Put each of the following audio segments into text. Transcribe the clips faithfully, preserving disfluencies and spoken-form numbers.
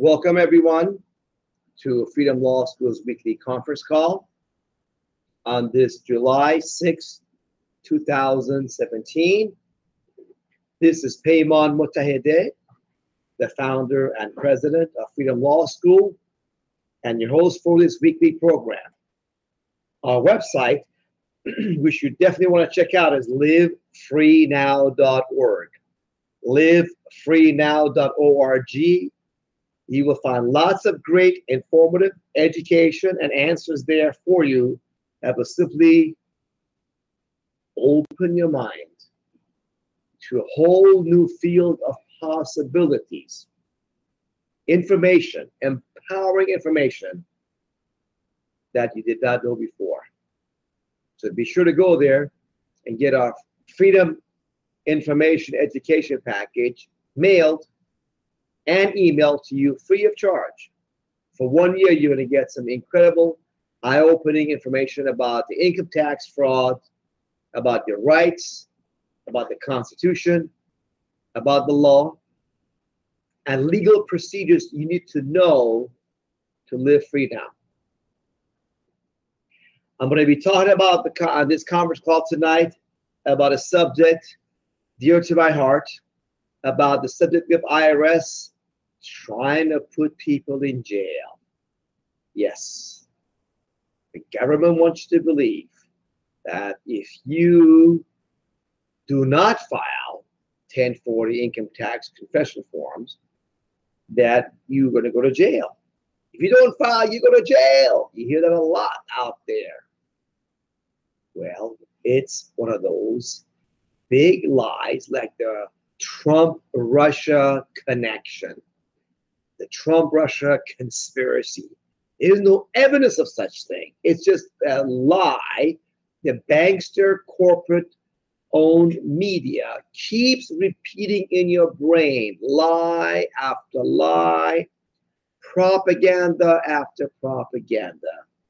Welcome, everyone, to Freedom Law School's weekly conference call on this July sixth, two thousand seventeen. This is Payman Motahedeh, the founder and president of Freedom Law School, and your host for this weekly program. Our website, which you definitely want to check out, is live free now dot org. live free now dot org. You will find lots of great informative education and answers there for you that will simply open your mind to a whole new field of possibilities. Information, empowering information that you did not know before. So be sure to go there and get our Freedom Information Education Package mailed and emailed to you free of charge. For one year, you're going to get some incredible, eye-opening information about the income tax fraud, about your rights, about the Constitution, about the law, and legal procedures you need to know to live free now. I'm going to be talking about the on this conference call tonight about a subject dear to my heart, about the subject of I R S trying to put people in jail. Yes, the government wants you to believe that if you do not file ten forty income tax confession forms, that you're going to go to jail. If you don't file, you go to jail. You hear that a lot out there. Well, it's one of those big lies, like the Trump-Russia connection, the Trump-Russia conspiracy. There's no evidence of such thing. It's just a lie. The bankster corporate-owned media keeps repeating in your brain, lie after lie, propaganda after propaganda.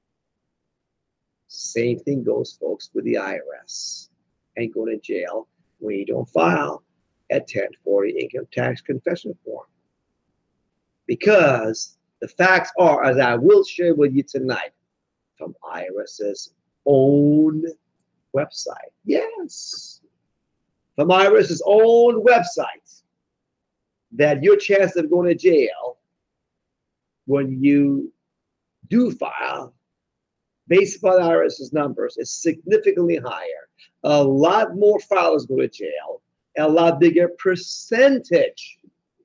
Same thing goes, folks, with the I R S. And go to jail when you don't file a ten forty income tax confession form. Because the facts are, as I will share with you tonight, from IRS's own website. Yes, from IRS's own website, that your chance of going to jail when you do file, based upon IRS's numbers, is significantly higher. A lot more filers go to jail, a lot bigger percentage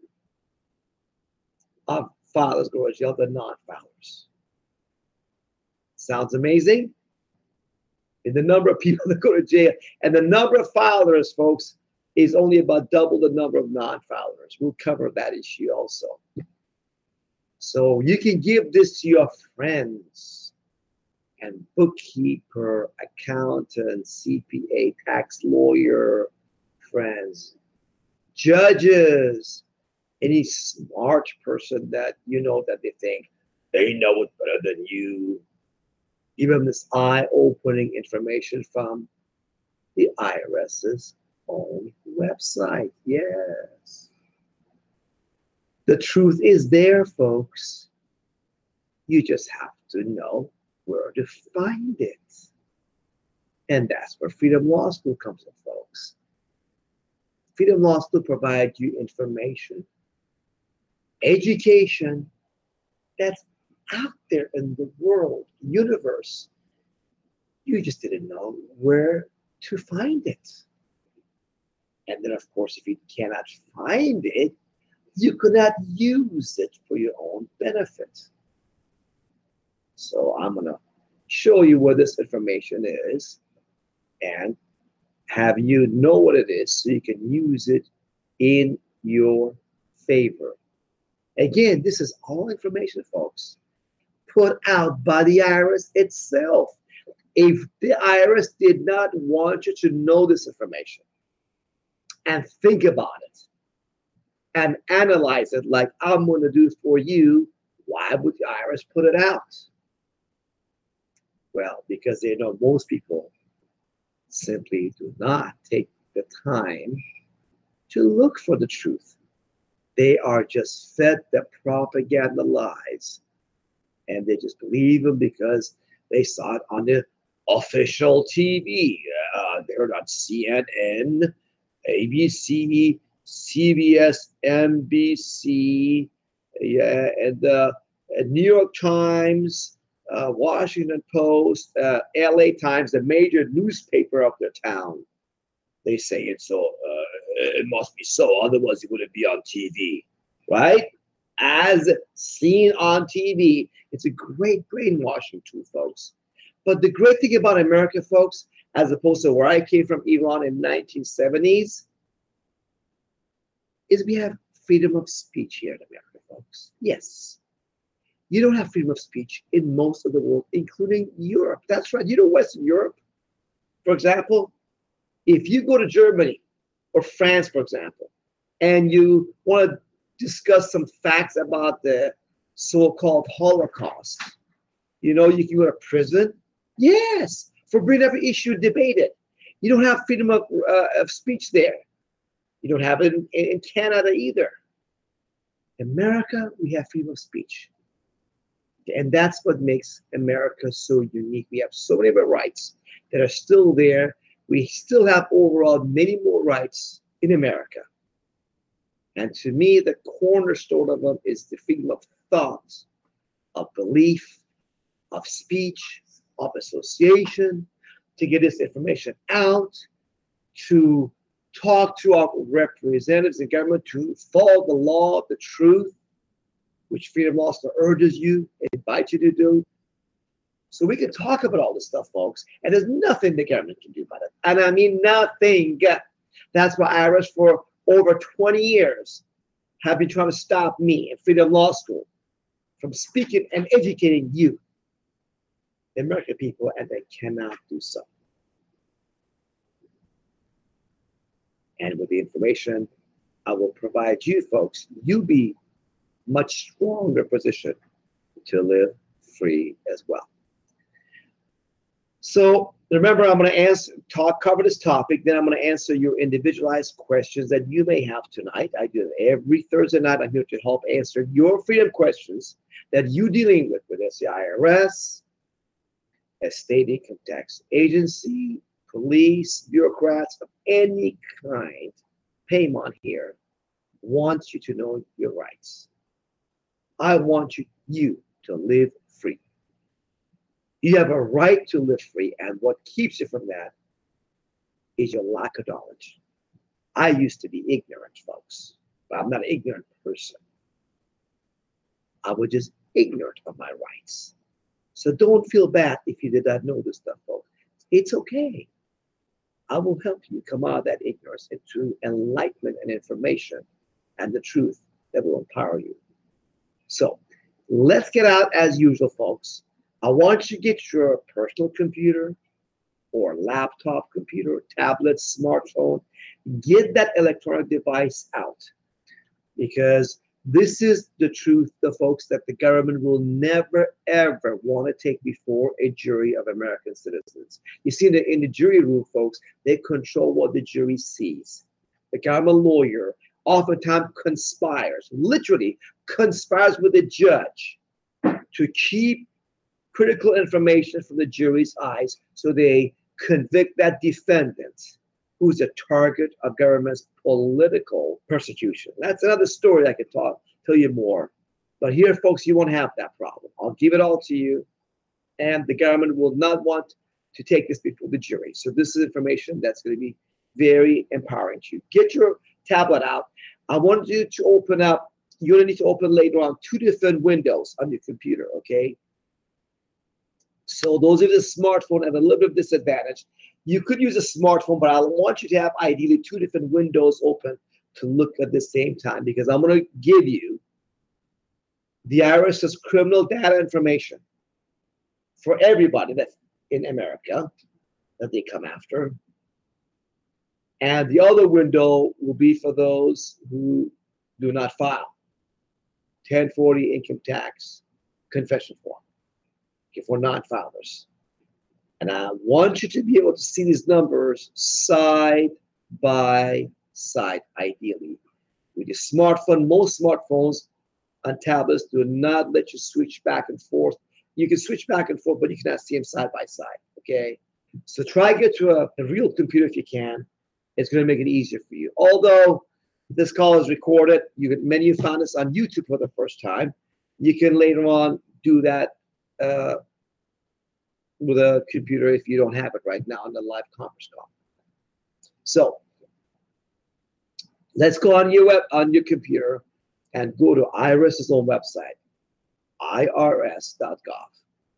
of filers go to jail than non-filers. Sounds amazing? And the number of people that go to jail, and the number of filers, folks, is only about double the number of non-filers. We'll cover that issue also. So you can give this to your friends and bookkeeper, accountant, C P A, tax lawyer friends, judges, any smart person that you know that they think they know it better than you. Give them this eye-opening information from the IRS's own website. Yes. The truth is there, folks. You just have to know where to find it. And that's where Freedom Law School comes in, folks. Freedom Law School provides you information, education that's out there in the world, universe. You just didn't know where to find it. And then, of course, if you cannot find it, you cannot use it for your own benefit. So I'm going to show you where this information is and have you know what it is so you can use it in your favor. Again, this is all information, folks, put out by the I R S itself. If the I R S did not want you to know this information and think about it and analyze it like I'm going to do for you, why would the I R S put it out? Well, because they know most people simply do not take the time to look for the truth. They are just fed the propaganda lies, and they just believe them because they saw it on the official T V. Uh, they heard on C N N, A B C, C B S, N B C, yeah, and the uh, New York Times, uh, Washington Post, uh, L A Times, the major newspaper of their town. They say it, so uh, it must be so. Otherwise, it wouldn't be on T V, right? As seen on T V, it's a great brainwashing tool, folks. But the great thing about America, folks, as opposed to where I came from, Iran in nineteen seventies, is we have freedom of speech here in America, folks. Yes. You don't have freedom of speech in most of the world, including Europe. That's right. You know, Western Europe, for example, if you go to Germany or France, for example, and you want to discuss some facts about the so-called Holocaust, you know, you can go to prison. Yes, for bringing up an issue, debate it. You don't have freedom of, uh, of speech there. You don't have it in, in Canada either. America, we have freedom of speech. And that's what makes America so unique. We have so many of our rights that are still there. We still have overall many more rights in America. And to me, the cornerstone of them is the freedom of thought, of belief, of speech, of association, to get this information out, to talk to our representatives in government, to follow the law, the truth, which Freedom Law School urges you, invites you to do. So we can talk about all this stuff, folks, and there's nothing the government can do about it. And I mean nothing. That's why I R S for over twenty years have been trying to stop me and Freedom Law School from speaking and educating you, the American people, and they cannot do so. And with the information I will provide you, folks, you be much stronger position to live free as well. So remember, I'm going to answer, talk, cover this topic. Then I'm going to answer your individualized questions that you may have tonight. I do it every Thursday night. I'm here to help answer your freedom questions that you're dealing with, whether it's the I R S, a state income tax agency, police, bureaucrats of any kind. Paymon here wants you to know your rights. I want you, you to live free. You have a right to live free, and what keeps you from that is your lack of knowledge. I used to be ignorant, folks, but I'm not an ignorant person. I was just ignorant of my rights. So don't feel bad if you did not know this stuff, folks. It's okay. I will help you come out of that ignorance into enlightenment and information and the truth that will empower you. So let's get out as usual, folks. I want you to get your personal computer or laptop computer, tablet, smartphone. Get that electronic device out, because this is the truth, the folks, that the government will never, ever want to take before a jury of American citizens. You see, in the, in the jury room, folks, they control what the jury sees. The government lawyer oftentimes conspires, literally conspires with the judge to keep critical information from the jury's eyes so they convict that defendant who's a target of government's political persecution. That's another story I could talk, tell you more. But here, folks, you won't have that problem. I'll give it all to you, and the government will not want to take this before the jury. So this is information that's going to be very empowering to you. Get your tablet out. I want you to open up, you're going to need to open later on two different windows on your computer, okay? So those of you with a smartphone have a little bit of disadvantage. You could use a smartphone, but I want you to have ideally two different windows open to look at the same time, because I'm going to give you the IRS's criminal data information for everybody that's in America that they come after. And the other window will be for those who do not file ten forty income tax confession form, okay, for non-filers. And I want you to be able to see these numbers side by side, ideally. with your smartphone. Most smartphones and tablets do not let you switch back and forth. You can switch back and forth, but you cannot see them side by side. Okay, so try to get to a, a real computer if you can. It's going to make it easier for you. Although this call is recorded, you can, many of you found this on YouTube for the first time. You can later on do that uh, with a computer if you don't have it right now on the live conference call. So let's go on your web on your computer and go to IRS's own website, I R S dot gov.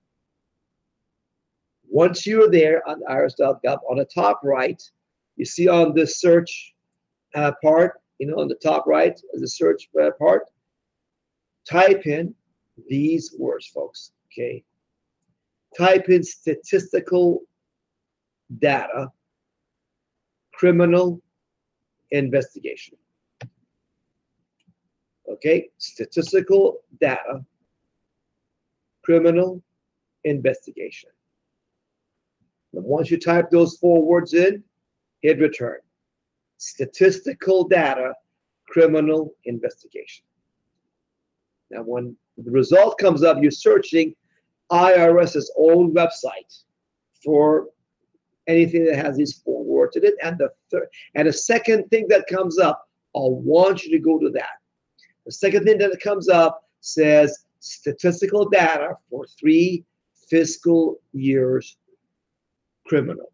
Once you're there on I R S dot gov, on the top right, you see on the search uh, part, you know, on the top right, the search uh, part, type in these words, folks, okay? Type in statistical data, criminal investigation. Okay, statistical data, criminal investigation. And once you type those four words in, hit return. Statistical data, criminal investigation. Now, when the result comes up, you're searching IRS's own website for anything that has these four words in it. And the third, and the second thing that comes up, I want you to go to that. The second thing that comes up says statistical data for three fiscal years criminal.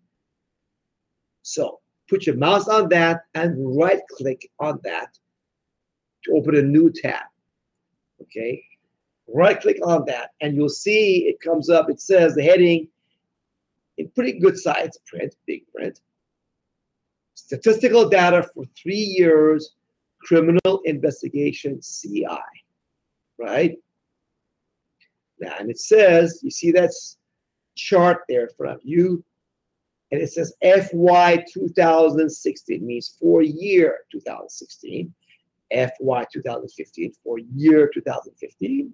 So put your mouse on that and right click on that to open a new tab. Okay, right click on that and you'll see it comes up. It says the heading in pretty good size print, big print. Statistical data for three years criminal investigation C I, right? Now, and it says, you see that chart there in front of you, and it says F Y two thousand sixteen, means for year two thousand sixteen, F Y two thousand fifteen for year two thousand fifteen,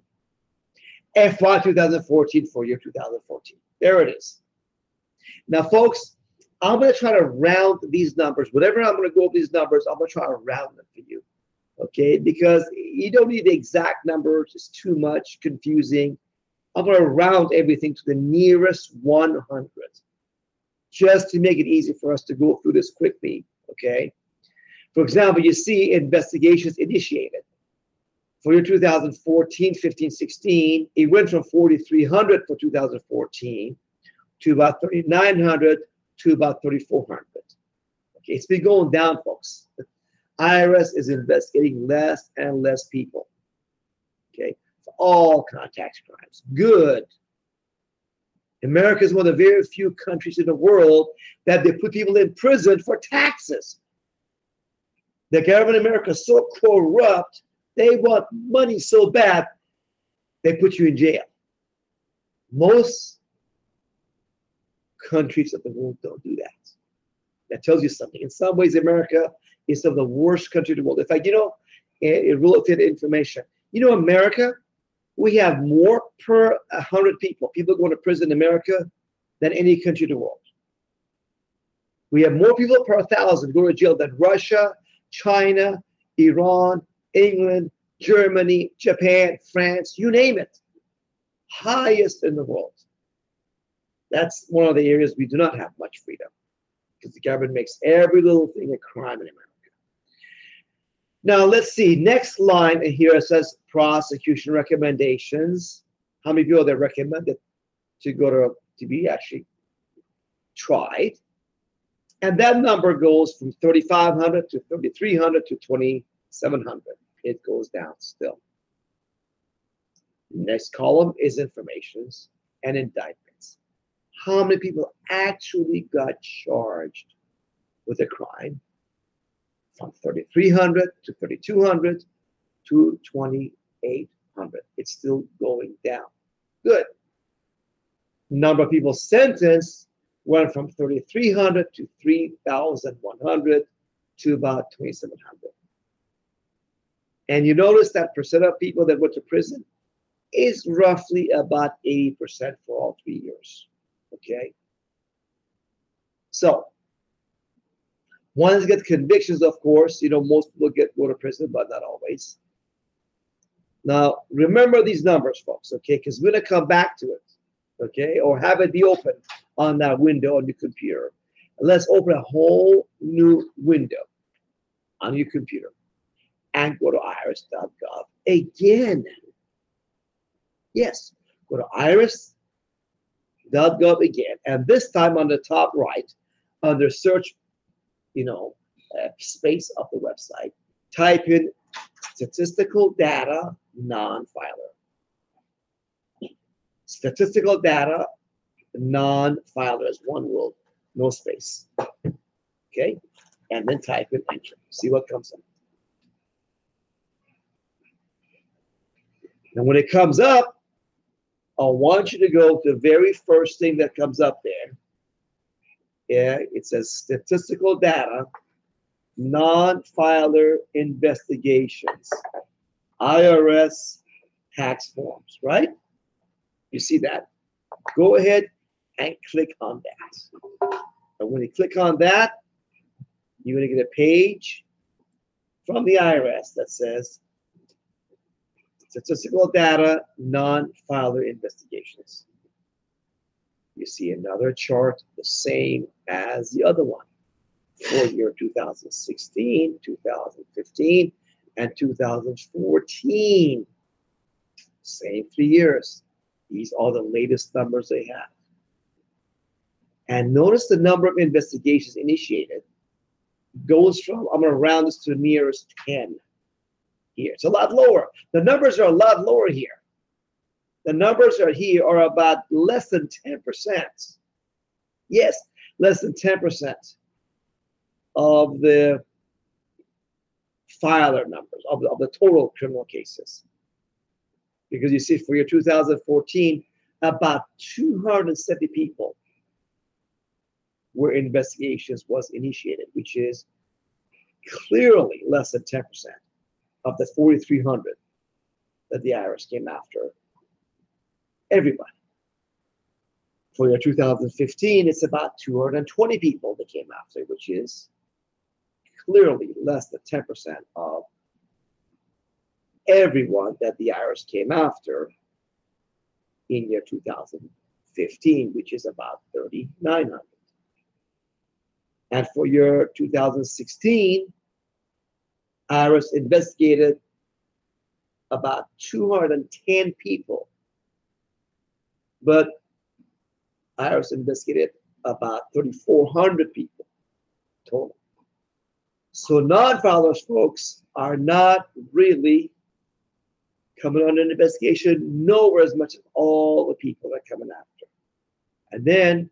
F Y two thousand fourteen for year two thousand fourteen. There it is. Now, folks, I'm going to try to round these numbers. Whatever I'm going to go over these numbers, I'm going to try to round them for you, okay? Because you don't need the exact numbers. It's too much confusing. I'm going to round everything to the nearest one hundred, just to make it easy for us to go through this quickly, okay? For example, you see investigations initiated. For year two thousand fourteen, fifteen, sixteen, it went from forty-three hundred for two thousand fourteen to about thirty-nine hundred to about thirty-four hundred. Okay, it's been going down, folks. The I R S is investigating less and less people, okay, for all kind of tax crimes. Good. America is one of the very few countries in the world that they put people in prison for taxes. The government in America is so corrupt, they want money so bad, they put you in jail. Most countries of the world don't do that. That tells you something. In some ways, America is some of the worst country in the world. In fact, you know, in relative information, you know, America, we have more per one hundred people, people going to prison in America, than any country in the world. We have more people per one thousand go to jail than Russia, China, Iran, England, Germany, Japan, France, you name it. Highest in the world. That's one of the areas we do not have much freedom, because the government makes every little thing a crime in America. Now, let's see. Next line here, it says prosecution recommendations. How many people they recommended to go to, to be actually tried? And that number goes from thirty-five hundred to thirty-three hundred to twenty-seven hundred. It goes down still. Next column is informations and indictments. How many people actually got charged with a crime? From thirty-three hundred to thirty-two hundred to twenty-eight hundred. It's still going down. Good. Number of people sentenced went from thirty-three hundred to three thousand one hundred to about twenty-seven hundred. And you notice that percent of people that went to prison is roughly about eighty percent for all three years. Okay? So, Ones get convictions, of course. You know, most people get go to prison, but not always. Now, remember these numbers, folks, okay? Because we're going to come back to it, okay? Or have it be open on that window on your computer. And let's open a whole new window on your computer and go to iris dot gov again. Yes, go to iris dot gov again. And this time on the top right, under search, you know, uh, space of the website, type in statistical data non-filer. Statistical data non-filer is one word, no space. Okay? And then type in enter. See what comes up. And when it comes up, I want you to go to the very first thing that comes up there. Yeah, it says statistical data, non-filer investigations, I R S tax forms, right? You see that? Go ahead and click on that. And when you click on that, you're going to get a page from the I R S that says statistical data, non-filer investigations. You see another chart, the same as the other one, for year two thousand sixteen, two thousand fifteen, and two thousand fourteen. Same three years. These are the latest numbers they have. And notice the number of investigations initiated goes from, I'm going to round this to the nearest ten here. It's a lot lower. The numbers are a lot lower here. The numbers are here are about less than ten percent. Yes, less than ten percent of the filer numbers, of the, of the total criminal cases. Because you see, for year two thousand fourteen, about two hundred seventy people where investigations was initiated, which is clearly less than ten percent of the forty-three hundred that the I R S came after. Everybody. For year two thousand fifteen, it's about two hundred twenty people that came after, which is clearly less than ten percent of everyone that the I R S came after in year two thousand fifteen, which is about thirty-nine hundred. And for year two thousand sixteen, I R S investigated about two hundred ten people, but I R S investigated about thirty-four hundred people total. So non-filers, folks, are not really coming under investigation nowhere as much as all the people that are coming after. And then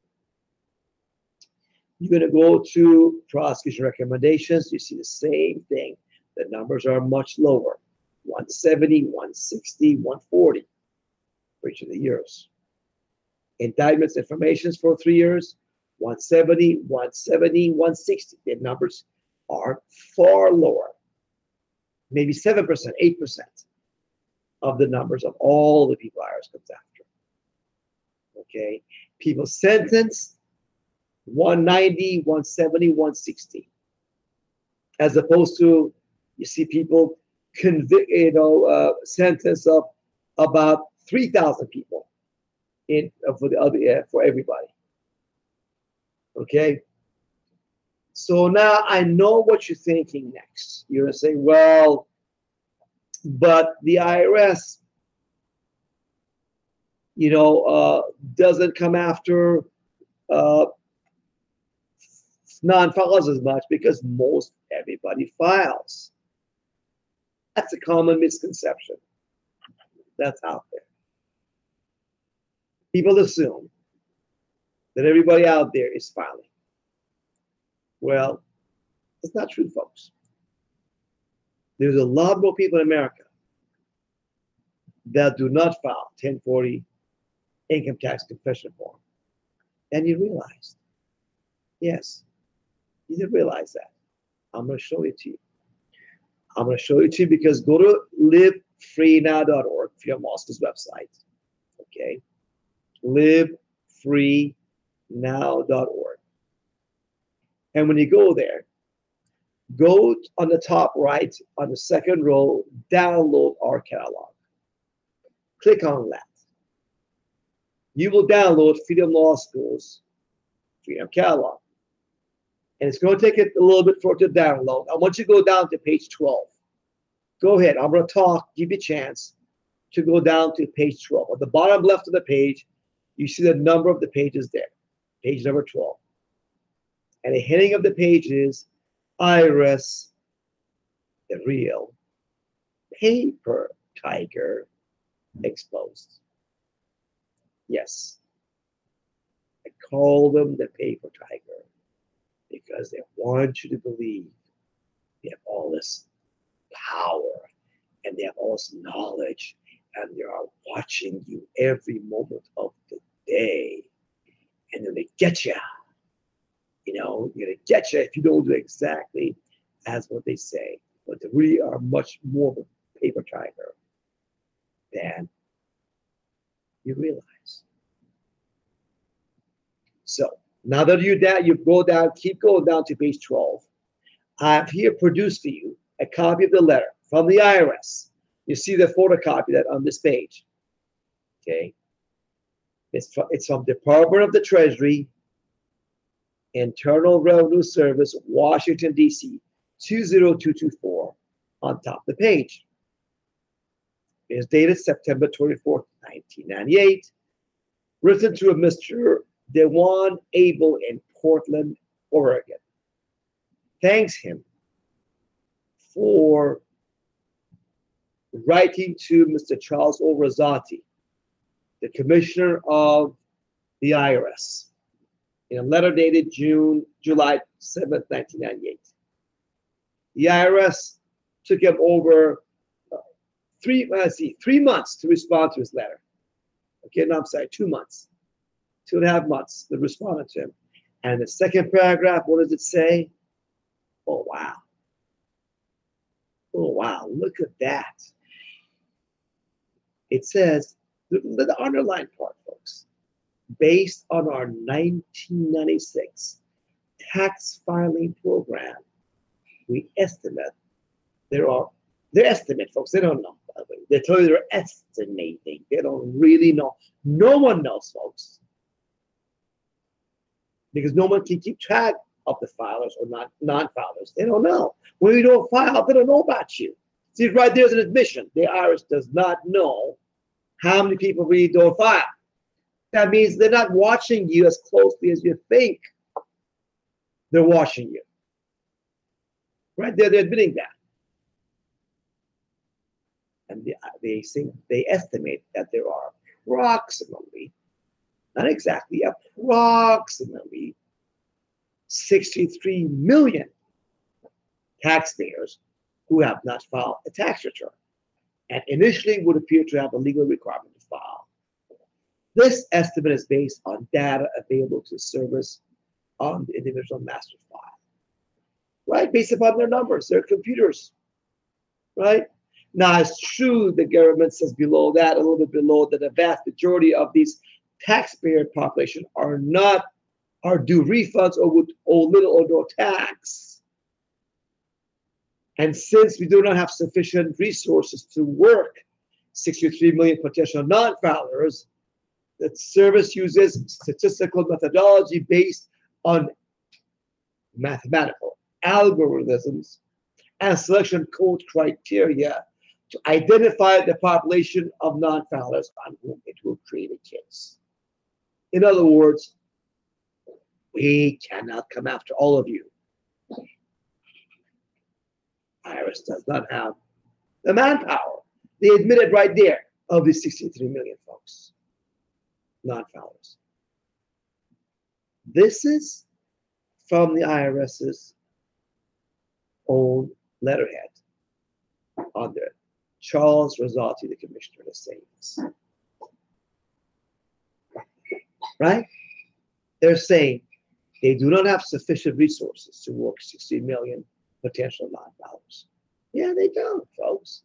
you're going to go to prosecution recommendations. You see the same thing. The numbers are much lower, one seventy, one sixty, one forty for each of the years. Indictments, informations for three years, one seventy, one seventy, one sixty. The numbers are far lower, maybe seven percent, eight percent of the numbers of all the people I R S comes after. Okay, people sentenced, one ninety, one seventy, one sixty. As opposed to, you see people convict, you know, uh, sentenced of about three thousand people in uh, for the other uh, for everybody. Okay. So now I know what you're thinking next. You're gonna say, well, but the I R S, you know, uh, doesn't come after uh, non-filers as much because most everybody files. That's a common misconception that's out there. People assume that everybody out there is filing. Well, that's not true, folks. There's a lot more people in America that do not file ten forty income tax confession form. And you realize, yes, you didn't realize that. I'm going to show it to you. I'm going to show it to you because go to live free now dot org, Fia Mosca's website. Okay? live free now dot org. And when you go there, go on the top right, on the second row, download our catalog. Click on that. You will download Freedom Law School's Freedom Catalog. And it's going to take it a little bit for it to download. I want you to go down to page twelve. Go ahead. I'm going to talk, give you a chance to go down to page twelve. At the bottom left of the page, you see the number of the pages there. Page number twelve. And the heading of the page is I R S, the real paper tiger exposed. Yes. I call them the paper tiger because they want you to believe they have all this power and they have all this knowledge and they are watching you every moment of the day. And then they get you. You know, they're going to get you if you don't do exactly as what they say. But they really are much more of a paper tiger than you realize. So now that you that you go down, keep going down to page twelve. I have here produced for you a copy of the letter from the I R S. You see the photocopy that on this page. Okay. It's from, it's from Department of the Treasury, Internal Revenue Service, Washington, D C, two zero two two four on top of the page. It is dated September twenty-fourth, nineteen ninety-eight, written to a Mister Dewan Abel in Portland, Oregon. Thanks him for writing to Mister Charles O. Rosati, the Commissioner of the I R S, in a letter dated June, July seventh, nineteen ninety-eight. The I R S took him over uh, three, let's see, three months to respond to his letter. Okay, no, I'm sorry, two months. Two and a half months to respond to him. And the second paragraph, what does it say? Oh, wow. Oh, wow, look at that. It says, the, the underlined part, folks, based on our nineteen ninety-six tax filing program, we estimate there are, they estimate, folks, they don't know, by the way. They tell you they're estimating. They don't really know. No one knows, folks. Because no one can keep track of the filers or not non-filers. They don't know. When you don't file, they don't know about you. See, right there's an admission. The I R S does not know how many people really don't file. That means they're not watching you as closely as you think they're watching you. Right there, they're admitting that. And they, they, think, they estimate that there are approximately, not exactly, approximately sixty-three million taxpayers who have not filed a tax return and initially would appear to have a legal requirement to file. This estimate is based on data available to the service on the individual master file, right? Based upon their numbers, their computers, right? Now, it's true the government says below that, a little bit below, that the vast majority of these taxpayer population are not, are due refunds or would owe little or no tax. And since we do not have sufficient resources to work sixty-three million potential non-filers, the service uses statistical methodology based on mathematical algorithms and selection code criteria to identify the population of non-filers on whom it will create a case. In other words, we cannot come after all of you. I R S does not have the manpower. They admitted right there of the sixty-three million folks, non-filers. This is from the I R S's own letterhead under Charles Rosati, the Commissioner of Savings. Right? They're saying they do not have sufficient resources to work sixty million potential non-filers. Yeah, they don't, folks.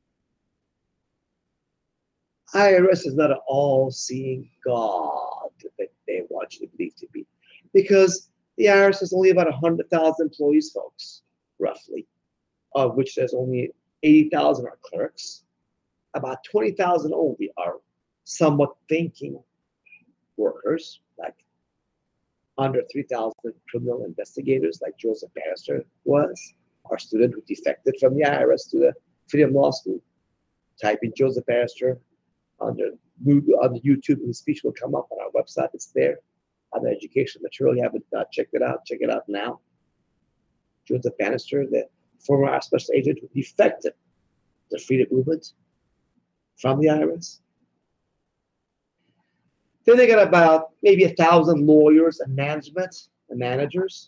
I R S is not an all-seeing God that they want you to believe to be, because The I R S has only about one hundred thousand employees, folks, roughly, of which there's only eighty thousand are clerks. About twenty thousand only are somewhat thinking workers, like under three thousand criminal investigators, like Joseph Bannister was, our student who defected from the I R S to the Freedom Law School. Type in Joseph Bannister under Google, on YouTube, his speech will come up on our website. It's there. Other educational material. You haven't uh, checked it out. Check it out now. Joseph Bannister, the former I R S special agent who defected the freedom movement from the I R S. Then they got about maybe a thousand lawyers and management and managers.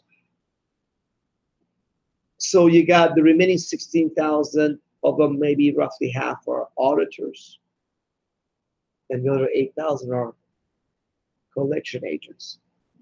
So you got the remaining sixteen thousand of them, maybe roughly half are auditors, and the other eight thousand are collection agents.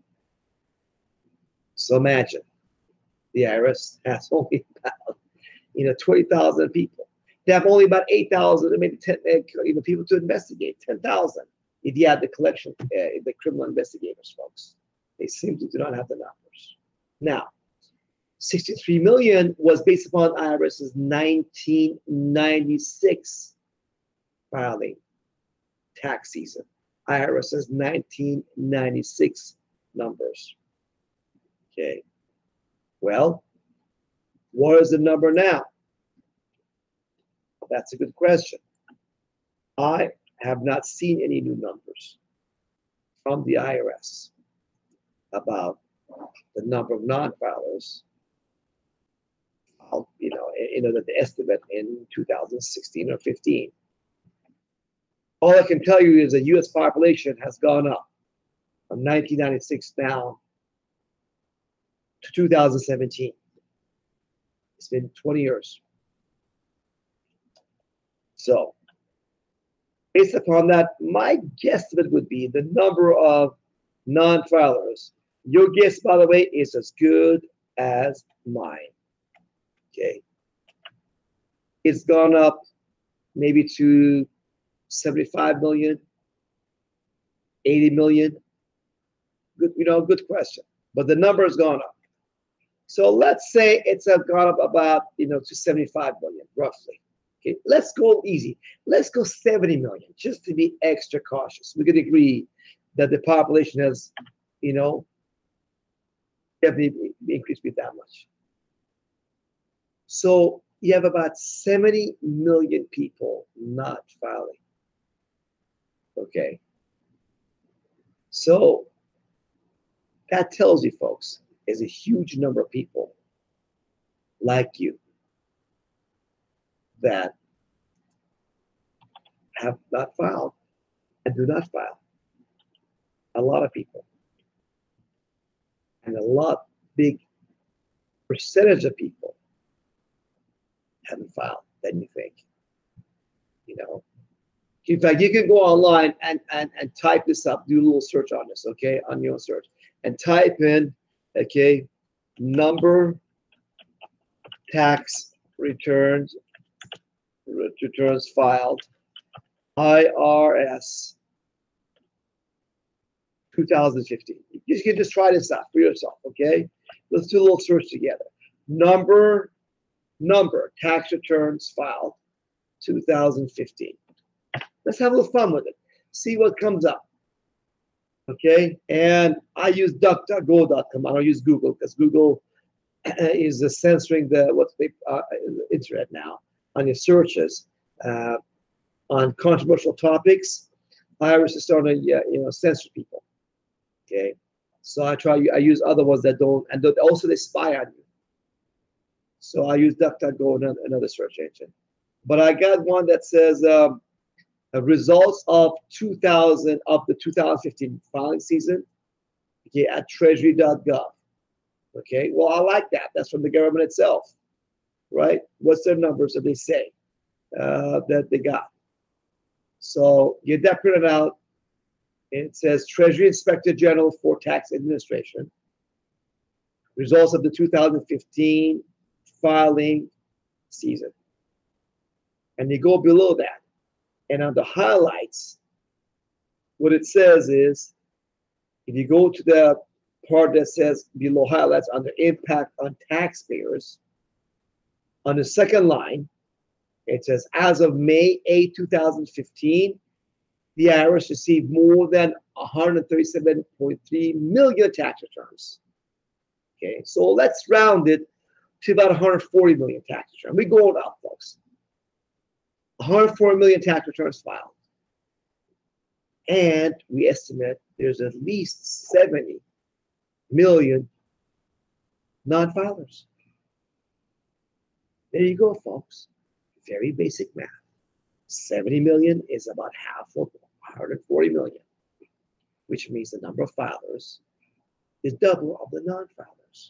So imagine the I R S has only about, you know, twenty thousand people. They have only about eight thousand, maybe ten, you know, people to investigate, ten thousand. If you add the collection, uh, the criminal investigators, folks, they simply do not have the numbers. Now, sixty-three million was based upon IRS's nineteen ninety-six filing tax season. IRS's nineteen ninety-six numbers. Okay. Well, what is the number now? That's a good question. I have not seen any new numbers from the I R S about the number of non-filers. I'll, you know, you know that the estimate in two thousand sixteen or fifteen. All I can tell you is the U S population has gone up from nineteen ninety-six down to two thousand seventeen. It's been twenty years. So, based upon that, my guesstimate would be the number of non-filers. Your guess, by the way, is as good as mine. Okay. It's gone up maybe to seventy-five million, eighty million. Good, you know, good question. But the number has gone up. So let's say it's gone up about, you know, to seventy-five million, roughly. Okay, let's go easy. Let's go seventy million, just to be extra cautious. We could agree that the population has, you know, definitely increased by that much. So you have about seventy million people not filing. Okay. So that tells you, folks, is a huge number of people like you that have not filed and do not file. A lot of people. And a lot big percentage of people haven't filed than you think. You know. In fact, you can go online and, and, and type this up, do a little search on this, okay, on your own search. And type in, okay, number tax returns, returns filed, I R S two thousand fifteen. You can just try this out for yourself, okay? Let's do a little search together. Number, number, tax returns filed two thousand fifteen. Let's have a little fun with it. See what comes up, okay? And I use duck duck go dot com. I don't use Google because Google is uh, censoring the what's the uh, internet now on your searches. Uh, on controversial topics, I R S is starting to uh, you know censor people. Okay, so I try. I use other ones that don't, and also they spy on you. So I use DuckDuckGo, another search engine. But I got one that says um, uh, results of two thousand of the two thousand fifteen filing season. Okay, at treasury dot gov. Okay, well I like that. That's from the government itself, right? What's their numbers that they say uh, that they got? So get that printed out. It says Treasury Inspector General for Tax Administration. Results of the two thousand fifteen filing season. And you go below that. And on the highlights, what it says is, if you go to the part that says below highlights under impact on taxpayers. On the second line, it says, as of May eighth, two thousand fifteen, the I R S received more than one hundred thirty-seven point three million tax returns. Okay, so let's round it to about one hundred forty million tax returns. We go up, folks. one hundred forty million tax returns filed. And we estimate there's at least seventy million non-filers. There you go, folks. Very basic math. seventy million is about half of one hundred forty million, which means the number of filers is double of the non-filers.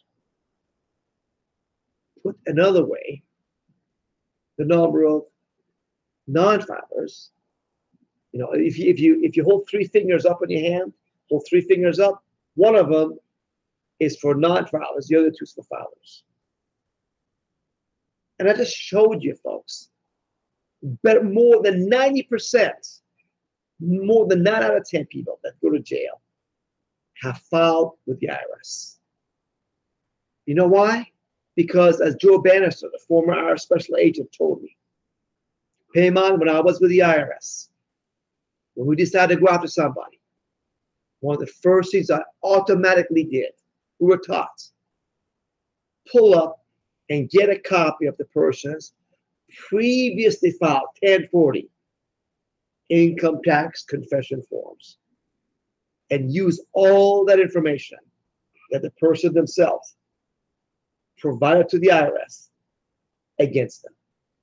Put another way, the number of non-filers, you know, if you if you if you hold three fingers up in your hand, hold three fingers up, one of them is for non-filers, the other two is for filers. And I just showed you, folks, but more than ninety percent, more than nine out of ten people that go to jail have filed with the I R S. You know why? Because as Joe Bannister, the former I R S special agent, told me, Payman, when I was with the I R S, when we decided to go after somebody, one of the first things I automatically did, we were taught, pull up and get a copy of the person's previously filed ten forty income tax confession forms and use all that information that the person themselves provided to the I R S against them.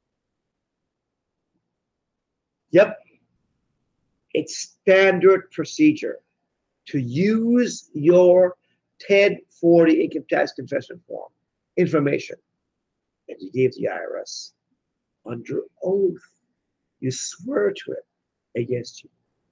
Yep, it's standard procedure to use your ten forty income tax confession form information that you gave the I R S under oath. You swear to it against you.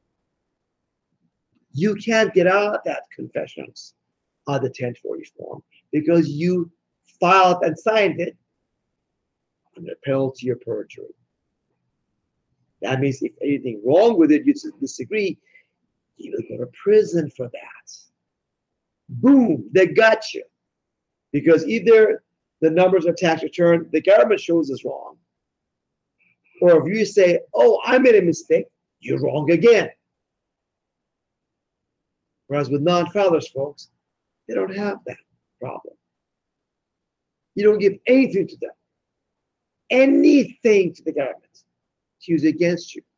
You can't get out of that confessions on the ten forty form because you filed and signed it under penalty of perjury. That means if anything wrong with it, you disagree, you will go to prison for that. Boom, they got you. Because either the numbers of tax return, the government shows is wrong. Or if you say, oh, I made a mistake, you're wrong again. Whereas with non-filers, folks, they don't have that problem. You don't give anything to them, anything to the government to use against you.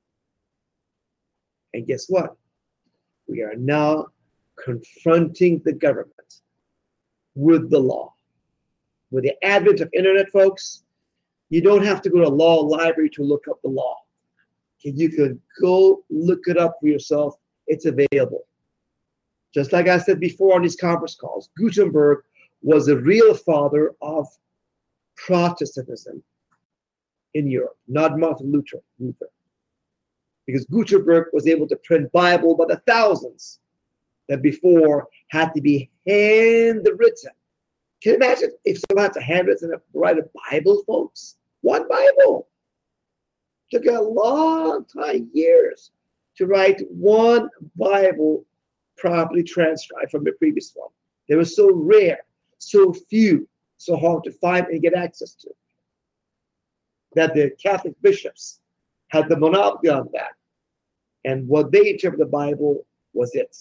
And guess what? We are now confronting the government with the law. With the advent of internet, folks, you don't have to go to a law library to look up the law. You can go look it up for yourself. It's available. Just like I said before on these conference calls, Gutenberg was the real father of Protestantism in Europe, not Martin Luther. Luther. Because Gutenberg was able to print Bible by the thousands that before had to be handwritten. Can you imagine if someone had to handwritten write a Bible, folks? One Bible. It took a long time, years, to write one Bible properly transcribed from the previous one. They were so rare, so few, so hard to find and get access to, that the Catholic bishops had the monopoly on that. And what they interpreted the Bible was it.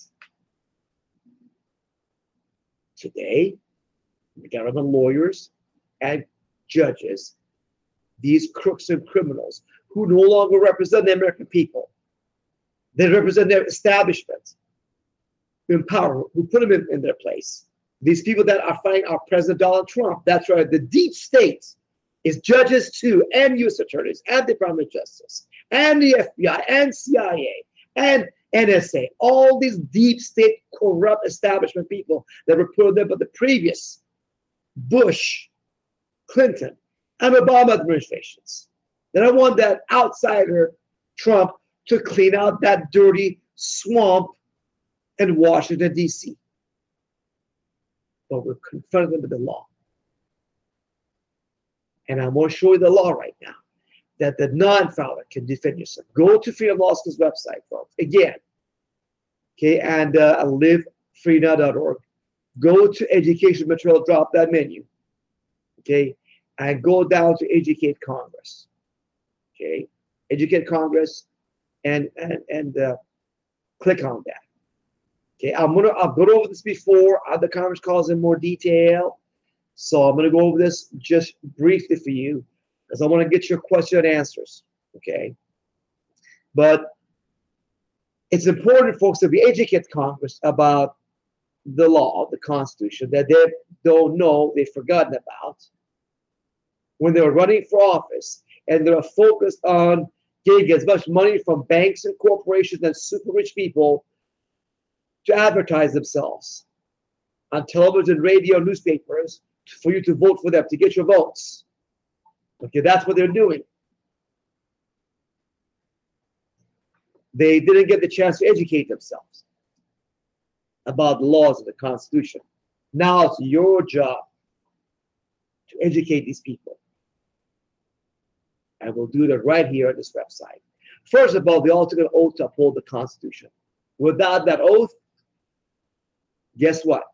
Today, the government lawyers and judges, these crooks and criminals who no longer represent the American people, they represent their establishment in power, who put them in, in their place. These people that are fighting our President Donald Trump, that's right, the deep state is judges too, and U S attorneys, and the Department of Justice, and the F B I, and C I A, and N S A, all these deep state corrupt establishment people that were put there by the previous Bush, Clinton, and Obama administrations. They don't want that outsider Trump to clean out that dirty swamp in Washington, D C. But we're confronting them with the law. And I'm going to show you the law right now that the non-filer can defend yourself. Go to Freedom Law School's website, folks. Again, okay, and uh, live free now dot org. go to education material, drop that menu, okay, and go down to Educate Congress, okay, Educate Congress, and and and uh, click on that. Okay, I'm gonna I've gone over this before other conference calls in more detail, so I'm gonna go over this just briefly for you because I want to get your question and answers. Okay, but it's important, folks, that we educate Congress about the law, the Constitution, that they don't know, they've forgotten about when they were running for office, and they're focused on getting as much money from banks and corporations and super rich people to advertise themselves on television, radio, newspapers for you to vote for them, to get your votes. Okay, that's what they're doing. They didn't get the chance to educate themselves about the laws of the Constitution. Now it's your job to educate these people. And we'll do that right here on this website. First of all, they all took an oath to uphold the Constitution. Without that oath, guess what?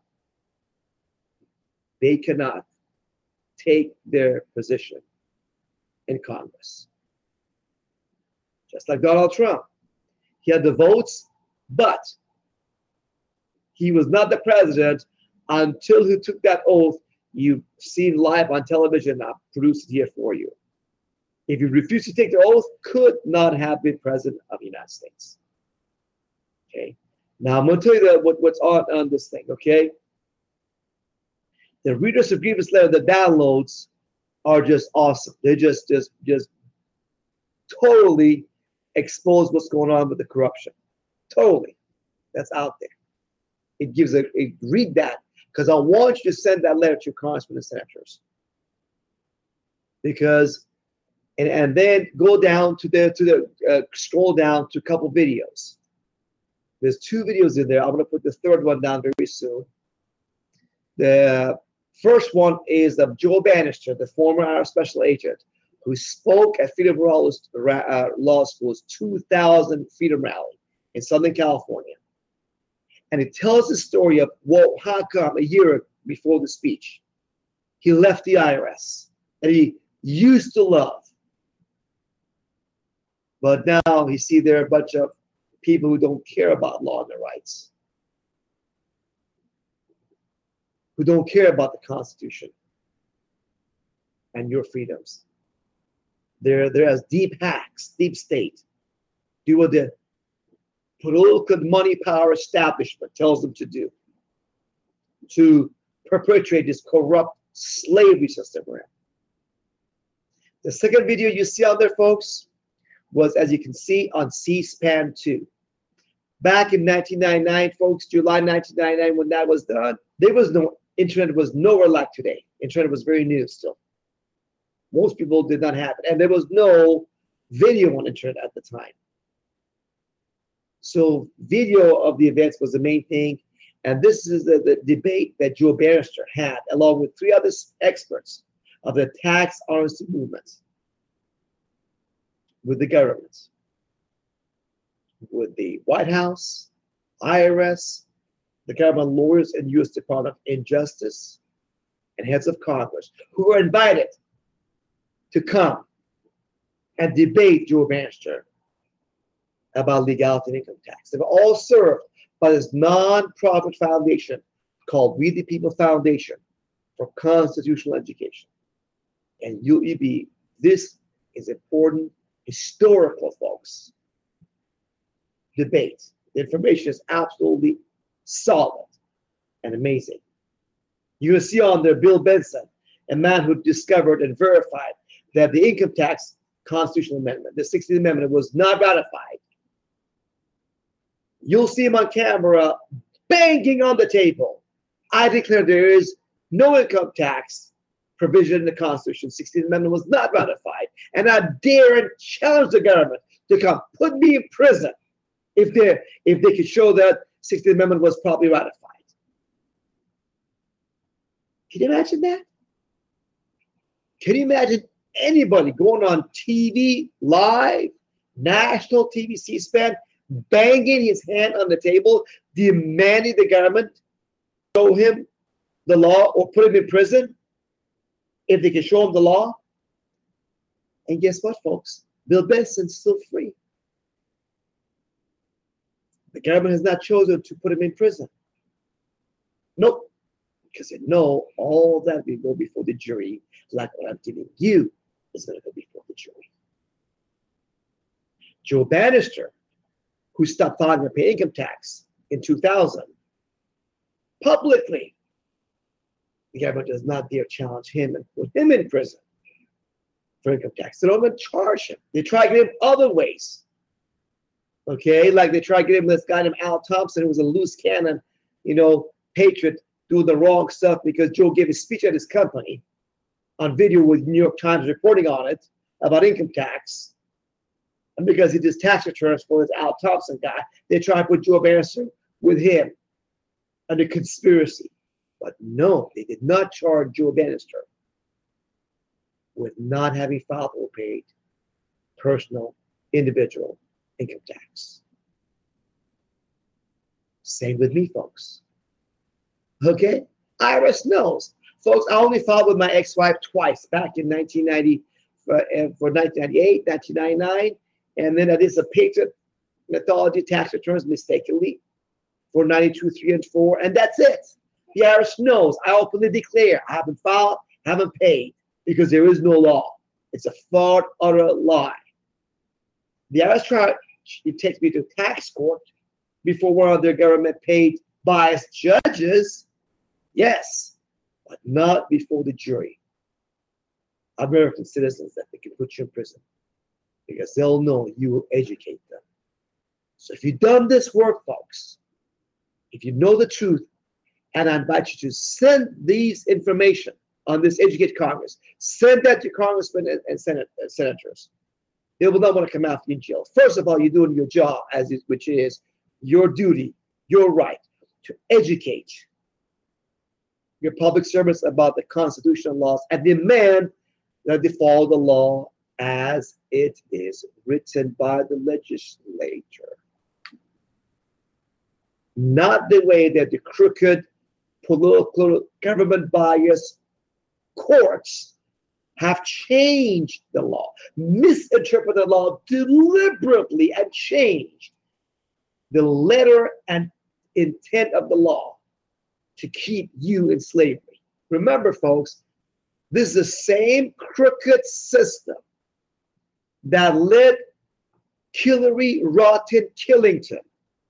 They cannot take their position in Congress. Just like Donald Trump. He had the votes, but he was not the president until he took that oath. You've seen live on television. I'll produce it here for you. If you refuse to take the oath, could not have been president of the United States. Okay. Now I'm going to tell you that what, what's on, on this thing. Okay. The Readers of Grievance letter, the downloads are just awesome. They just, just, just totally expose what's going on with the corruption. Totally. That's out there. It gives a, a read that, because I want you to send that letter to your congressmen and senators. Because, and, and then go down to the, to the, uh, scroll down to a couple videos. There's two videos in there. I'm going to put the third one down very soon. The first one is of Joe Bannister, the former I R S special agent, who spoke at Freedom uh, Law School's two thousand Freedom Rally in Southern California. And it tells the story of, well, how come a year before the speech, he left the I R S that he used to love. But now you see there are a bunch of people who don't care about law and their rights, who don't care about the Constitution and your freedoms. They're, they're as deep hacks, deep state, do what the political money power establishment tells them to do, to perpetuate this corrupt slavery system we're in. The second video you see out there, folks, was, as you can see, on C SPAN two. Back in nineteen ninety-nine, folks, July nineteen ninety-nine, when that was done, there was no, internet was nowhere like today. Internet was very new still. Most people did not have it. And there was no video on internet at the time. So video of the events was the main thing. And this is the, the debate that Joe Bannister had, along with three other experts, of the tax honesty movement with the government, with the White House, I R S, the government lawyers and U S Department of Justice, and heads of Congress, who were invited to come and debate Joe Bannister about legality and income tax. They were all served by this non-profit foundation called We the People Foundation for Constitutional Education. And U E B, this is important, historical, folks, debate. The information is absolutely solid and amazing. You will see on there Bill Benson, a man who discovered and verified that the income tax constitutional amendment, the sixteenth Amendment, was not ratified. You'll see him on camera banging on the table. I declare there is no income tax provision in the Constitution. sixteenth Amendment was not ratified. And I dare and challenge the government to come put me in prison if they if they could show that sixteenth Amendment was properly ratified. Can you imagine that? Can you imagine anybody going on T V, live, national T V, C SPAN, banging his hand on the table, demanding the government show him the law or put him in prison if they can show him the law. And guess what, folks? Bill Benson's still free. The government has not chosen to put him in prison. Nope. Because they know all that will go before the jury, like what I'm giving you is going to go before the jury. Joe Bannister, who stopped filing to pay income tax in two thousand, publicly, the government does not dare challenge him and put him in prison for income tax. They don't even charge him. They try to get him other ways. Okay, like they try to get him this guy named Al Thompson, who was a loose cannon, you know, patriot, doing the wrong stuff because Joe gave a speech at his company on video with New York Times reporting on it about income tax. And because he does tax returns for this Al Thompson guy, they try to put Joe Bannister with him under conspiracy. But no, they did not charge Joe Bannister with not having filed or paid personal, individual income tax. Same with me, folks. Okay? I R S knows. Folks, I only filed with my ex-wife twice, back in nineteen ninety, for, uh, for nineteen ninety-eight, nineteen ninety-nine, and then I did some Patriot Methodology tax returns mistakenly for ninety-two, three, and four, and that's it. The I R S knows. I openly declare I haven't filed, haven't paid, because there is no law. It's a fraud, utter lie. The I R S tried, it takes me to tax court before one of their government-paid biased judges. Yes, but not before the jury. American citizens that they can put you in prison because they'll know you will educate them. So if you've done this work, folks, if you know the truth, and I invite you to send these information on this Educate Congress, send that to congressmen and, and senate, uh, senators. They will not want to come after you in jail. First of all, you're doing your job, as is, which is your duty, your right to educate your public servants about the constitutional laws and demand that they follow the law as it is written by the legislature. Not the way that the crooked, political, government bias courts have changed the law, misinterpreted the law deliberately, and changed the letter and intent of the law to keep you in slavery. Remember, folks, this is the same crooked system that let Hillary Rotten Killington,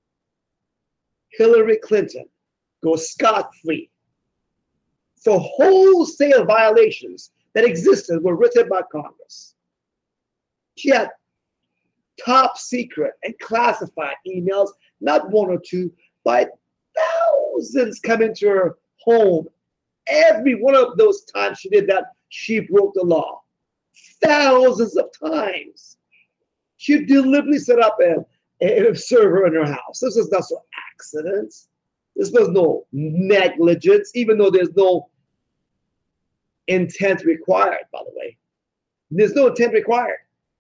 Hillary Clinton, go scot-free for wholesale violations that existed were written by Congress. She had top secret and classified emails, not one or two, by thousands coming to her home. Every one of those times she did that, she broke the law. Thousands of times. She deliberately set up a, a server in her house. This was not so accidents. This was no negligence, even though there's no intent required, by the way. There's no intent required.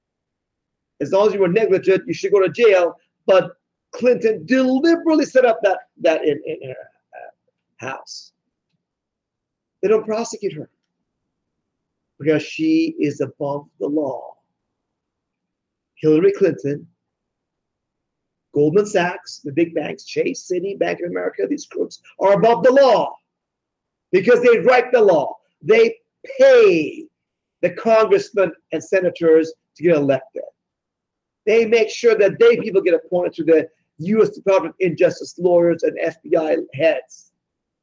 As long as you were negligent, you should go to jail. But Clinton deliberately set up that, that in, in her uh, house. They don't prosecute her because she is above the law. Hillary Clinton, Goldman Sachs, the big banks, Chase, Citi, Bank of America, these crooks are above the law because they write the law. They pay the congressmen and senators to get elected. They make sure that they people get appointed to the U S Department of Justice lawyers and F B I heads.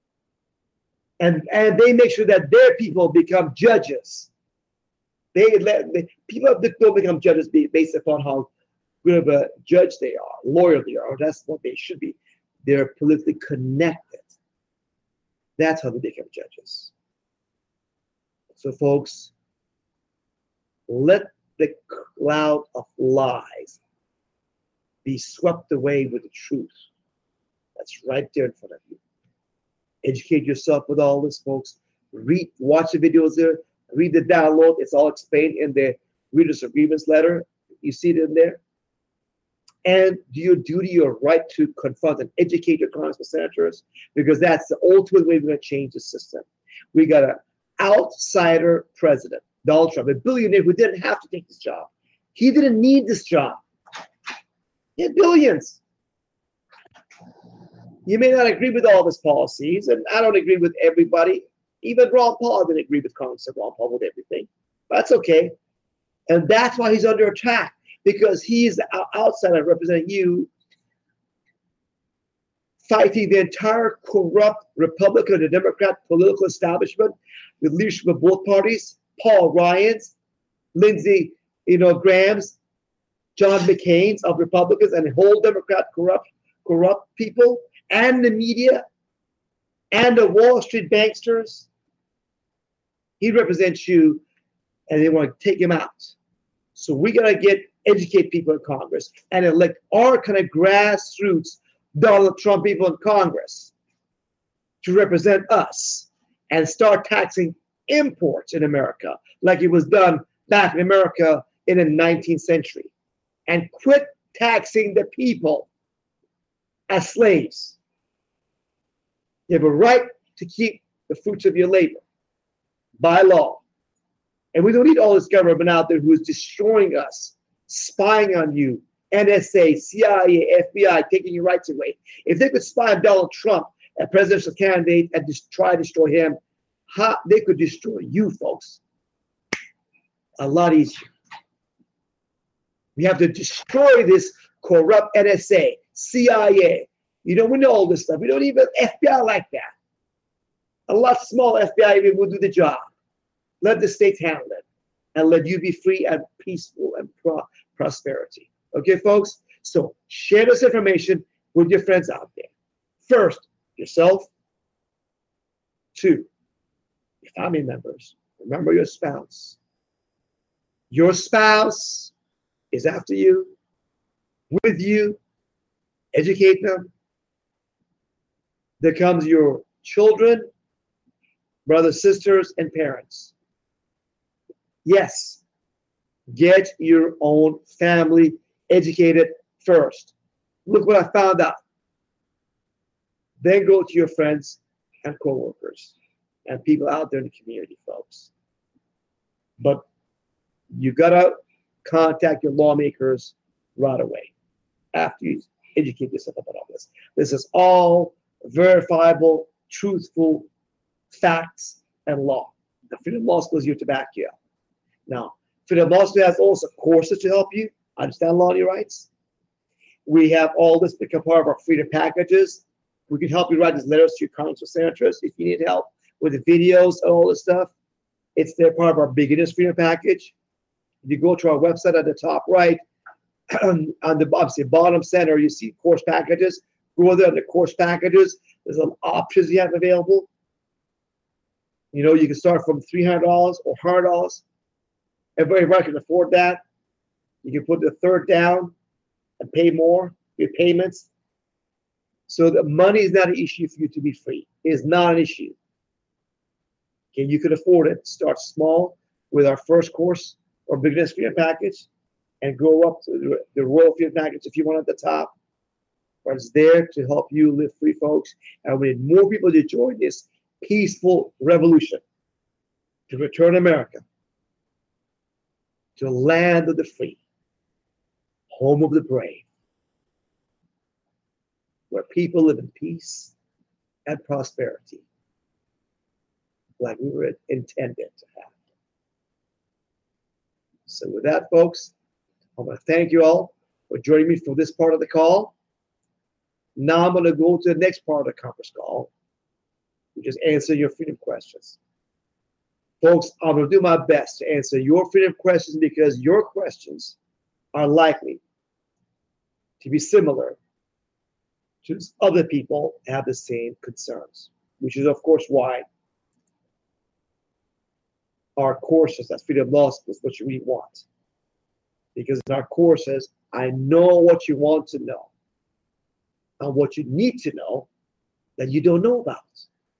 And, and they make sure that their people become judges. They let the people don't become judges based upon how good of a judge they are, lawyer they are. That's what they should be. They're politically connected. That's how they become judges. So, folks, let the cloud of lies be swept away with the truth that's right there in front of you. Educate yourself with all this, folks. Read, watch the videos there. Read the download. It's all explained in the Reader's Agreements letter. You see it in there. and do your duty, your right to confront and educate your congressmen and senators, because that's the ultimate way we're going to change the system. We got an outsider president, Donald Trump, a billionaire who didn't have to take this job. He didn't need this job. He had billions. You may not agree with all of his policies, and I don't agree with everybody. Even Ron Paul didn't agree with Congress and Ron Paul with everything. That's okay. And that's why he's under attack, because he's the outsider representing you, fighting the entire corrupt Republican and Democrat political establishment with leadership of both parties, Paul Ryan's, Lindsey, you know, Graham's, John McCain's of Republicans, and the whole Democrat corrupt, corrupt people, and the media, and the Wall Street banksters. He represents you, and they want to take him out. So we got to get educate people in Congress and elect our kind of grassroots Donald Trump people in Congress to represent us and start taxing imports in America like it was done back in America in the nineteenth century, and quit taxing the people as slaves. You have a right to keep the fruits of your labor by law. And we don't need all this government out there who is destroying us, spying on you, N S A, C I A, F B I, taking your rights away. If they could spy on Donald Trump, a presidential candidate, and just try to destroy him, how, they could destroy you, folks. A lot easier. We have to destroy this corrupt N S A, C I A. You know, we know all this stuff. We don't even F B I like that. A lot small F B I even will do the job. Let the states handle it, and let you be free and peaceful and pro prosperity. Okay, folks? So share this information with your friends out there. First, yourself. Two, your family members. Remember your spouse. Your spouse is after you, with you. Educate them. There comes your children, brothers, sisters, and parents. Yes, get your own family educated first. Look what I found out. Then go to your friends and coworkers and people out there in the community, folks. But you gotta contact your lawmakers right away after you educate yourself about all this. This is all verifiable, truthful facts and law. The Freedom Law School is here to back you up. Now, Freedom Law School has also courses to help you understand law and your rights. We have all this become part of our freedom packages. We can help you write these letters to your congressmen and senators if you need help with the videos and all this stuff. It's they're part of our beginner's freedom package. If you go to our website at the top right, on the obviously bottom center, you see course packages. Go there on the course packages. There's some options you have available. You know, you can start from three hundred dollars or one hundred dollars. Everybody can afford that. You can put the third down and pay more, your payments. So the money is not an issue for you to be free. It is not an issue. Okay, you can afford it. Start small with our first course or beginner's freedom package and go up to the, the Royal Freedom package if you want at the top. But it's there to help you live free, folks. And we need more people to join this peaceful revolution to return America to the land of the free, home of the brave, where people live in peace and prosperity like we were intended to have. So with that, folks, I want to thank you all for joining me for this part of the call. Now I'm going to go to the next part of the conference call, which is answer your freedom questions. Folks, I'm going to do my best to answer your freedom questions because your questions are likely to be similar to other people have the same concerns, which is, of course, why our courses at Freedom Law School is what we want. Because in our courses, I know what you want to know and what you need to know that you don't know about.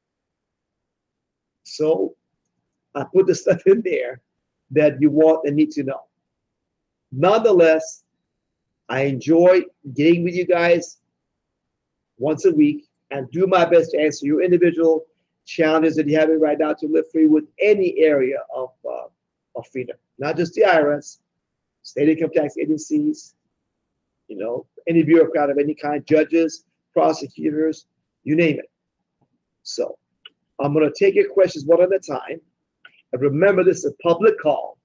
So I put the stuff in there that you want and need to know. Nonetheless, I enjoy getting with you guys once a week and do my best to answer your individual challenges that you have right now to live free with any area of, uh, of freedom, not just the I R S, state income tax agencies, you know, any bureaucrat of any kind, judges, prosecutors, you name it. So I'm going to take your questions one at a time. And remember, this is a public call,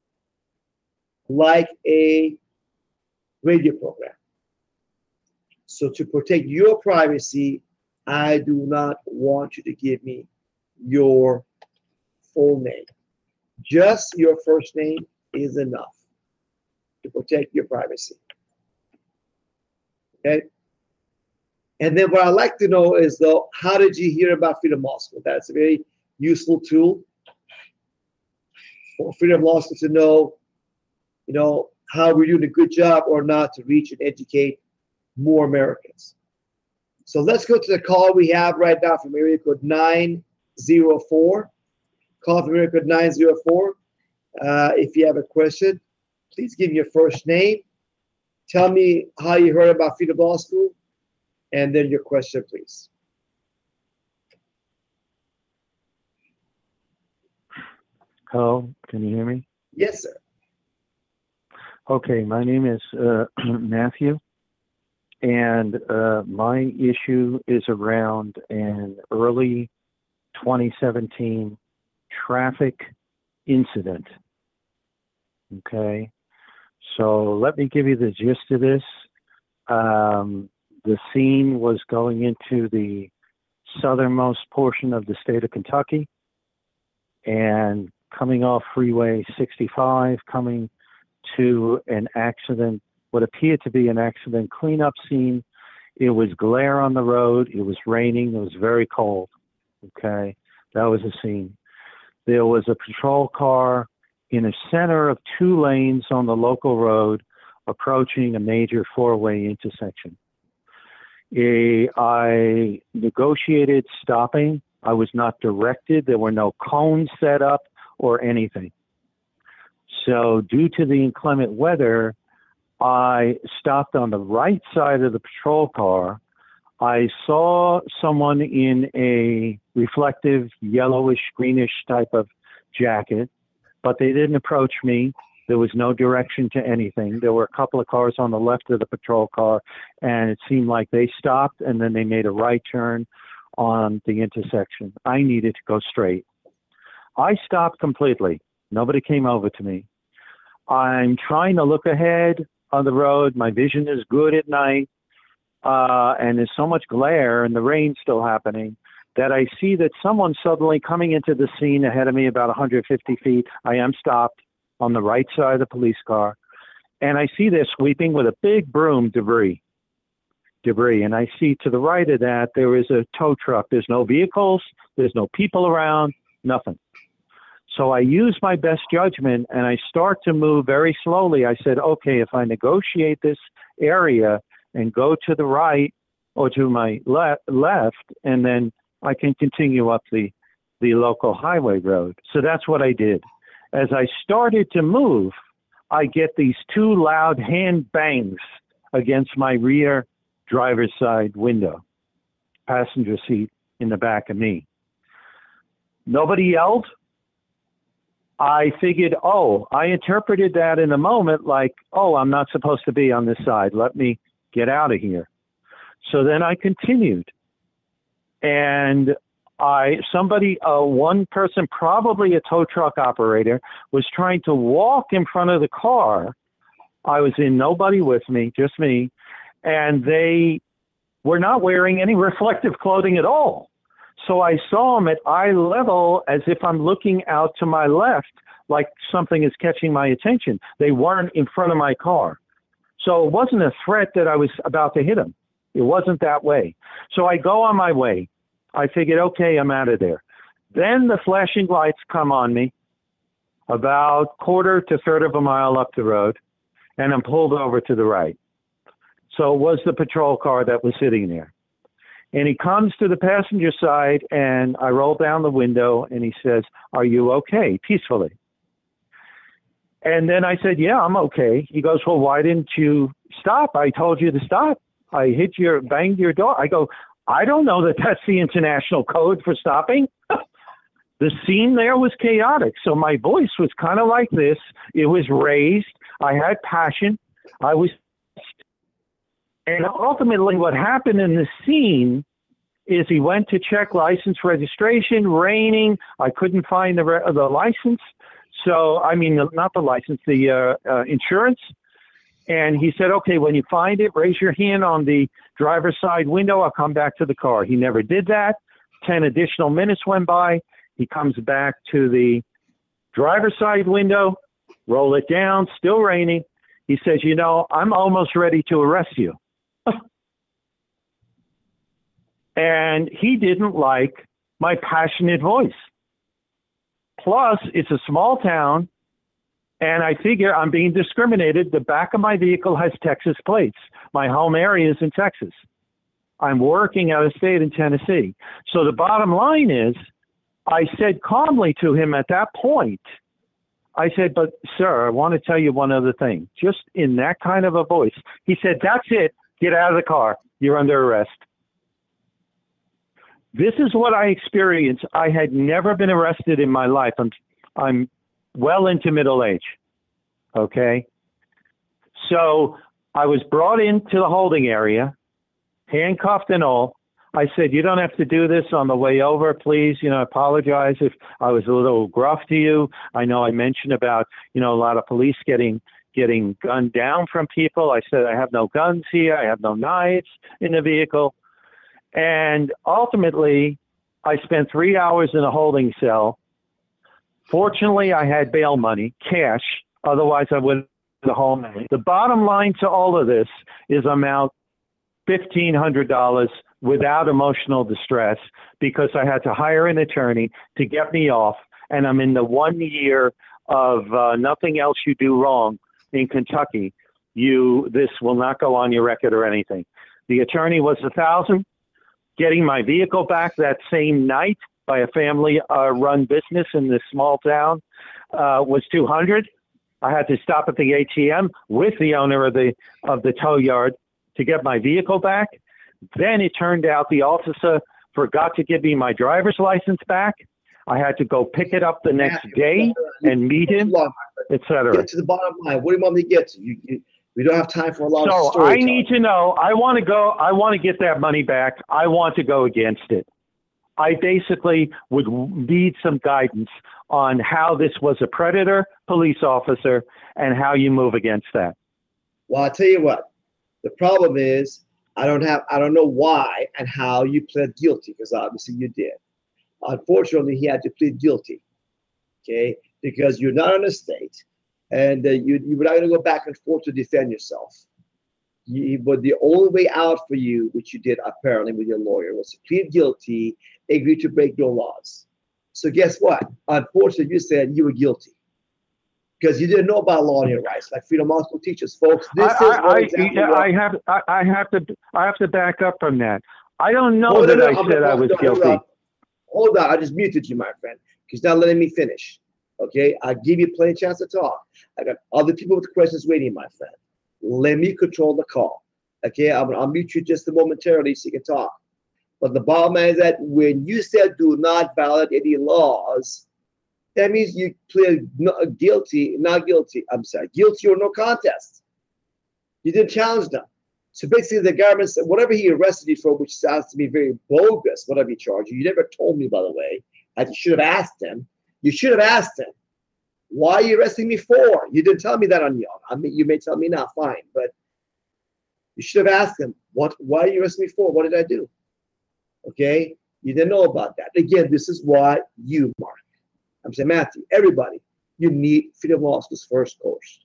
like a radio program. So to protect your privacy, I do not want you to give me your full name. Just your first name is enough to protect your privacy. Okay? And then what I'd like to know is, though, how did you hear about Freedom Law School? That's a very useful tool for Freedom Law School to know, you know, how we're doing a good job or not to reach and educate more Americans. So let's go to the call we have right now from area code nine zero four. Call from area code nine zero four. Uh, if you have a question, please give me your first name. Tell me how you heard about Freedom Law School, and then your question, please. Hello, can you hear me? Yes, sir. Okay, my name is uh, Matthew, and uh, my issue is around an early twenty seventeen traffic incident. Okay, so let me give you the gist of this. Um, the scene was going into the southernmost portion of the state of Kentucky and coming off Freeway sixty-five, coming to an accident, what appeared to be an accident cleanup scene. It was glare on the road. It was raining. It was very cold. Okay, that was the scene. There was a patrol car in the center of two lanes on the local road approaching a major four-way intersection. Eh, I negotiated stopping. I was not directed. There were no cones set up or anything. So due to the inclement weather, I stopped on the right side of the patrol car. I saw someone in a reflective yellowish, greenish type of jacket, but they didn't approach me. There was no direction to anything. There were a couple of cars on the left of the patrol car, and it seemed like they stopped, and then they made a right turn on the intersection. I needed to go straight. I stopped completely. Nobody came over to me. I'm trying to look ahead on the road. My vision is good at night, uh, and there's so much glare and the rain's still happening that I see that someone suddenly coming into the scene ahead of me about one hundred fifty feet. I am stopped on the right side of the police car, and I see they're sweeping with a big broom debris. Debris, and I see to the right of that there is a tow truck. There's no vehicles, there's no people around, nothing. So I use my best judgment and I start to move very slowly. I said, okay, if I negotiate this area and go to the right or to my le- left, and then I can continue up the, the local highway road. So that's what I did. As I started to move, I get these two loud hand bangs against my rear driver's side window, passenger seat in the back of me. Nobody yelled. I figured, oh, I interpreted that in a moment like, oh, I'm not supposed to be on this side. Let me get out of here. So then I continued. And I, somebody, uh, one person, probably a tow truck operator, was trying to walk in front of the car. I was in, nobody with me, just me. And they were not wearing any reflective clothing at all. So I saw them at eye level as if I'm looking out to my left, like something is catching my attention. They weren't in front of my car. So it wasn't a threat that I was about to hit them. It wasn't that way. So I go on my way. I figured, okay, I'm out of there. Then the flashing lights come on me about quarter to third of a mile up the road, and I'm pulled over to the right. So it was the patrol car that was sitting there. And he comes to the passenger side, and I roll down the window, and he says, are you okay? Peacefully. And then I said, yeah, I'm okay. He goes, well, why didn't you stop? I told you to stop. I hit your, banged your door. I go, I don't know that that's the international code for stopping. The scene there was chaotic. So my voice was kind of like this. It was raised. I had passion. I was, and ultimately what happened in the scene is he went to check license registration, raining. I couldn't find the, re- the license. So, I mean, not the license, the uh, uh, insurance. And he said, okay, when you find it, raise your hand on the driver's side window. I'll come back to the car. He never did that. ten additional minutes went by. He comes back to the driver's side window, roll it down, still raining. He says, you know, I'm almost ready to arrest you. And he didn't like my passionate voice. Plus, it's a small town, and I figure I'm being discriminated. The back of my vehicle has Texas plates. My home area is in Texas. I'm working out of state in Tennessee. So the bottom line is, I said calmly to him at that point, I said, but sir, I want to tell you one other thing, just in that kind of a voice. He said, that's it. Get out of the car. You're under arrest. This is what I experienced. I had never been arrested in my life. I'm, I'm well into middle age. Okay. So I was brought into the holding area, handcuffed and all. I said, you don't have to do this on the way over, please. You know, I apologize if I was a little gruff to you. I know I mentioned about, you know, a lot of police getting, getting gunned down from people. I said, I have no guns here. I have no knives in the vehicle. And ultimately, I spent three hours in a holding cell. Fortunately, I had bail money, cash. Otherwise, I would have been the whole night. The bottom line to all of this is I'm out fifteen hundred dollars without emotional distress because I had to hire an attorney to get me off. And I'm in the one year of uh, nothing else you do wrong in Kentucky. You, this will not go on your record or anything. The attorney was a thousand. Getting my vehicle back that same night by a family-run uh, business in this small town uh, was two hundred. I had to stop at the A T M with the owner of the of the tow yard to get my vehicle back. Then it turned out the officer forgot to give me my driver's license back. I had to go pick it up the next day and meet him, et cetera. Get to the bottom line. What do you want me to get to? You, you, we don't have time for a lot so of story. So I need to know. I want to go. I want to get that money back. I want to go against it. I basically would need some guidance on how this was a predator police officer and how you move against that. Well, I'll tell you what. The problem is I don't have. I don't know why and how you pled guilty, because obviously you did. Unfortunately, he had to plead guilty. Okay, because you're not on a state. And uh, you, you were not going to go back and forth to defend yourself. You, but the only way out for you, which you did apparently with your lawyer, was to plead guilty, agree to break no laws. So guess what? Unfortunately, you said you were guilty because you didn't know about law and your rights, like Freedom Law School teaches, folks. This I, is I, I, I have I, I have to I have to back up from that. I don't know oh, that no, no, I I'm said I was guilty. Hold on. hold on, I just muted you, my friend, because you're not letting me finish. Okay, I give you plenty of chance to talk. I got other people with questions waiting, my friend. Let me control the call. Okay, I'm gonna unmute you just momentarily so you can talk. But the bottom line is that when you said do not violate any laws, that means you plead not guilty, not guilty. I'm sorry, guilty or no contest. You didn't challenge them. So basically, the government said whatever he arrested you for, which sounds to be very bogus, whatever he charged you. You never told me, by the way. I should have asked him. You should have asked him, why are you arresting me for? You didn't tell me that on you. I mean, you may tell me now, fine, but you should have asked him, what? Why are you arresting me for? What did I do? Okay, you didn't know about that. Again, this is why you, Mark. I'm saying, Matthew, everybody, you need Freedom Law School's first course.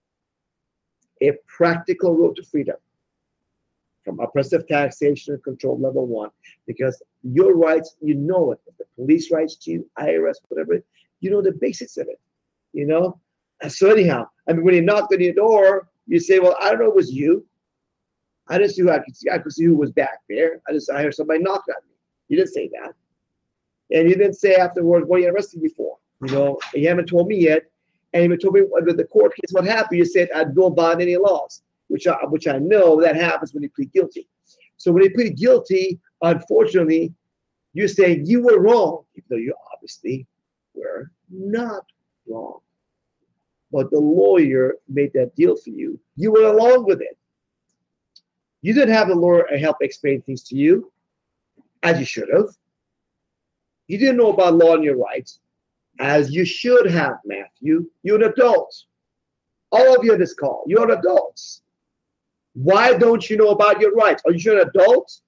A practical road to freedom from oppressive taxation and control level one, because your rights, you know it. The police rights to you, I R S, whatever, you know the basics of it, you know? And so anyhow, I mean, when he knocked on your door, you say, well, I don't know it was you. I didn't see who I could see. I could see who was back there. I just I heard somebody knock on me. You didn't say that. And you didn't say afterwards, what are you arresting me for? You know, you haven't told me yet. And you told me under the court case what happened. You said I don't bond any laws, which I, which I know that happens when you plead guilty. So when you plead guilty, unfortunately, you're saying you were wrong, even though you obviously were not wrong. But the lawyer made that deal for you. You went along with it. You didn't have a lawyer help explain things to you, as you should have. You didn't know about law and your rights, as you should have, Matthew. You're an adult. All of you on this call, you're adults. Why don't you know about your rights? Are you an adult?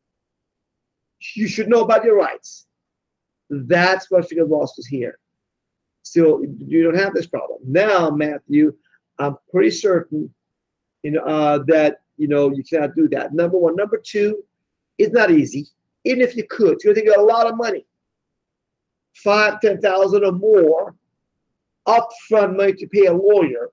You should know about your rights. That's what Freedom Law is here. So you don't have this problem. Now, Matthew, I'm pretty certain you know, uh, that you know you cannot do that. Number one. Number two, it's not easy. Even if you could, you're going to get a lot of money. Five, ten thousand or more upfront money to pay a lawyer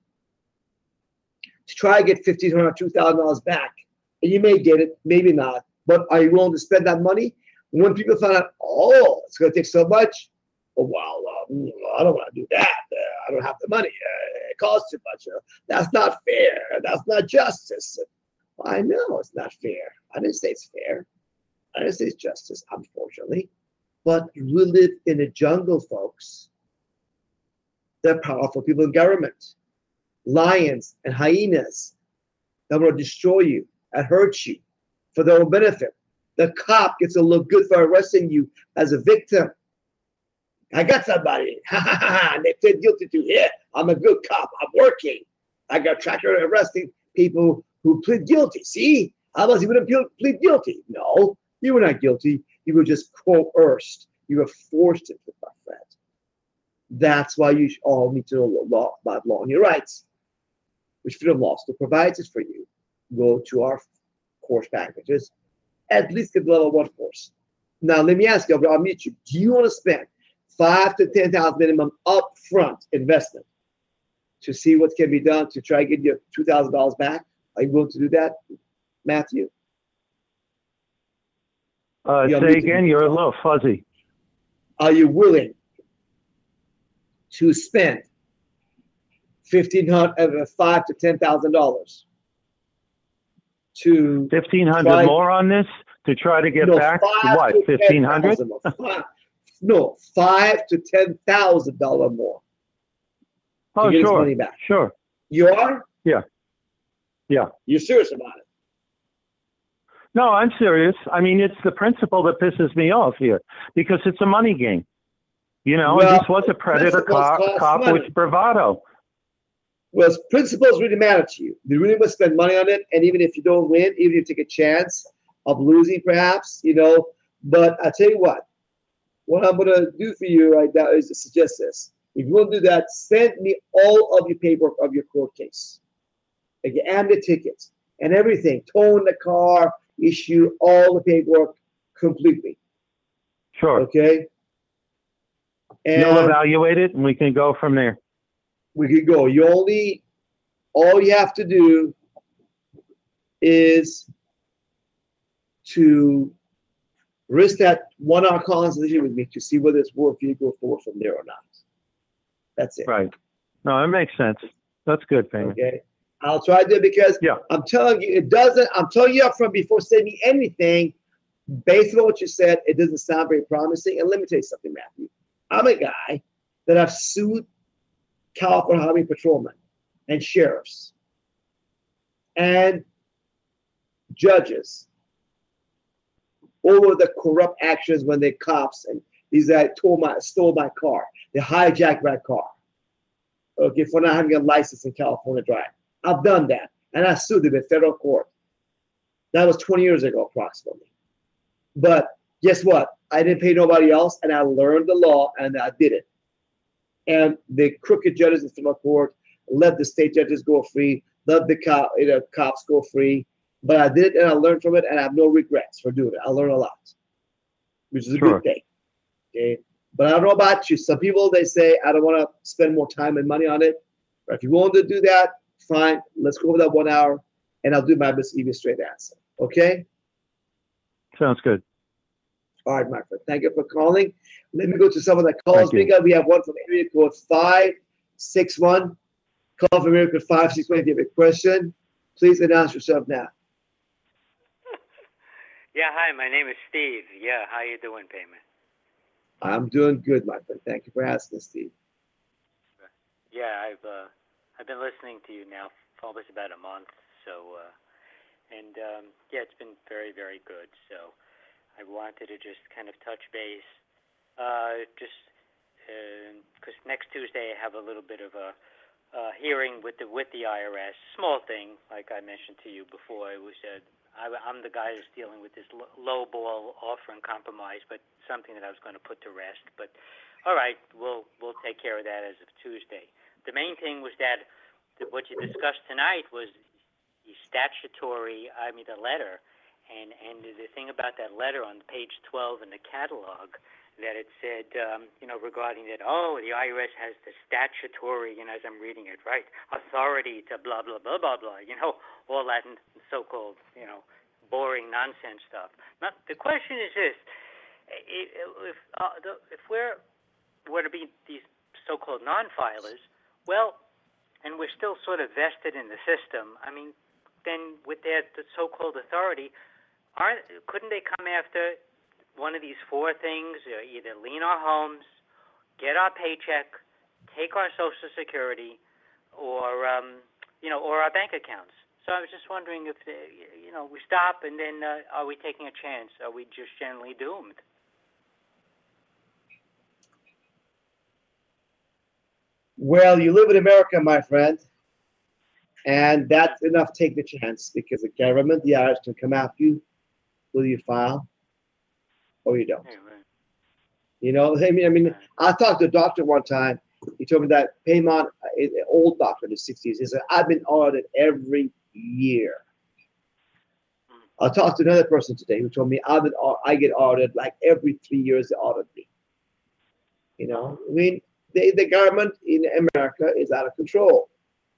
to try to get fifteen hundred, two thousand dollars back. And you may get it, maybe not. But are you willing to spend that money? When people find out, oh, it's going to take so much, oh, well, uh, I don't want to do that. Uh, I don't have the money. Uh, it costs too much. Uh, that's not fair. That's not justice. Well, I know it's not fair. I didn't say it's fair. I didn't say it's justice, unfortunately. But we live in a jungle, folks. They're powerful people in government. Lions and hyenas that will destroy you and hurt you for their own benefit. The cop gets to look good for arresting you as a victim. I got somebody. Ha ha ha. And they plead guilty to, yeah, I'm a good cop. I'm working. I got tracker arresting people who plead guilty. See? How about you wouldn't plead guilty? No, you were not guilty. You were just coerced. You were forced into my friend. That's why you all need to know law about law and your rights, which Freedom Law still provides it for you. Go to our course packages. At least get the level one course. Now, let me ask you, I'll meet you. Do you want to spend five to ten thousand minimum upfront investment to see what can be done to try to get your two thousand dollars back? Are you willing to do that, Matthew? Uh, say again, you're a little fuzzy. Are you willing to spend fifteen hundred, uh, five to ten thousand dollars to fifteen hundred more on this to try to get no, back? What, fifteen hundred? No, five to ten thousand dollar more. Oh, to get sure, his money back. Sure. You are? Yeah, yeah. You're serious about it? No, I'm serious. I mean, it's the principle that pisses me off here because it's a money game. You know, well, this was a predator cop, cop with bravado. Well, principles really matter to you. You really must spend money on it, and even if you don't win, even if you take a chance of losing, perhaps, you know. But I tell you what, what I'm going to do for you right now is to suggest this. If you want to do that, send me all of your paperwork of your court case, okay, and the tickets and everything. Towing the car, issue all the paperwork completely. Sure. Okay. And you'll evaluate it, and we can go from there. We could go. You only, all you have to do is to risk that one-hour consultation with me to see whether it's worth you to go forward from there or not. That's it. Right. No, it makes sense. That's good, Payman. Okay. I'll try to do it because yeah. I'm telling you, it doesn't, I'm telling you up front before sending anything, based on what you said, it doesn't sound very promising. And let me tell you something, Matthew. I'm a guy that I've sued California Highway Patrolmen and sheriffs and judges over the corrupt actions when they cops and these guys stole my, stole my car. They hijacked my car, okay, for not having a license in California drive. I've done that, and I sued them in federal court. That was twenty years ago, approximately. But guess what? I didn't pay nobody else, and I learned the law, and I did it. And the crooked judges in federal court let the state judges go free, let the cop, you know, cops go free. But I did it, and I learned from it, and I have no regrets for doing it. I learned a lot, which is a sure. good thing. Okay, but I don't know about you. Some people, they say, I don't want to spend more time and money on it. But if you want to do that, fine. Let's go over that one hour, and I'll do my best to give you a straight answer. Okay? Sounds good. All right, my friend. Thank you for calling. Let me go to some of the calls. We got we have one from area code five six one. Call from America five six one if you have a question. Please announce yourself now. Yeah, hi, my name is Steve. Yeah, how you doing, Payman? I'm doing good, my friend. Thank you for asking, Steve. Yeah, I've uh, I've been listening to you now for almost about a month, so uh, and um, yeah, it's been very, very good. So I wanted to just kind of touch base, uh, just because uh, next Tuesday I have a little bit of a uh, hearing with the with the I R S, small thing, like I mentioned to you before. It was uh, I, I'm the guy who's dealing with this low ball offer and compromise, but something that I was going to put to rest. But all right, we'll we'll take care of that as of Tuesday. The main thing was that the, what you discussed tonight was the statutory, I mean the letter, and and the thing about that letter on page twelve in the catalog, that it said, um, you know, regarding that, oh, the I R S has the statutory, you know, as I'm reading it, right, authority to blah, blah, blah, blah, blah, you know, all that so-called, you know, boring nonsense stuff. Now, the question is this, if, uh, the, if we're, were to be these so-called non-filers, well, and we're still sort of vested in the system, I mean, then with their the so-called authority, aren't, couldn't they come after one of these four things, uh, either lien our homes, get our paycheck, take our Social Security, or um, you know, or our bank accounts? So I was just wondering if they, you know, we stop and then uh, are we taking a chance? Are we just generally doomed? Well, you live in America, my friend, and that's enough. Take the chance, because the government, the I R S, can come after you. Will you file or you don't? Yeah, right. You know, I mean, I mean, I talked to a doctor one time. He told me that Paymon, an old doctor in his sixties, he said, I've been audited every year. I talked to another person today who told me I've been, I get audited like every three years. They audit me. You know, I mean, they, the government in America is out of control.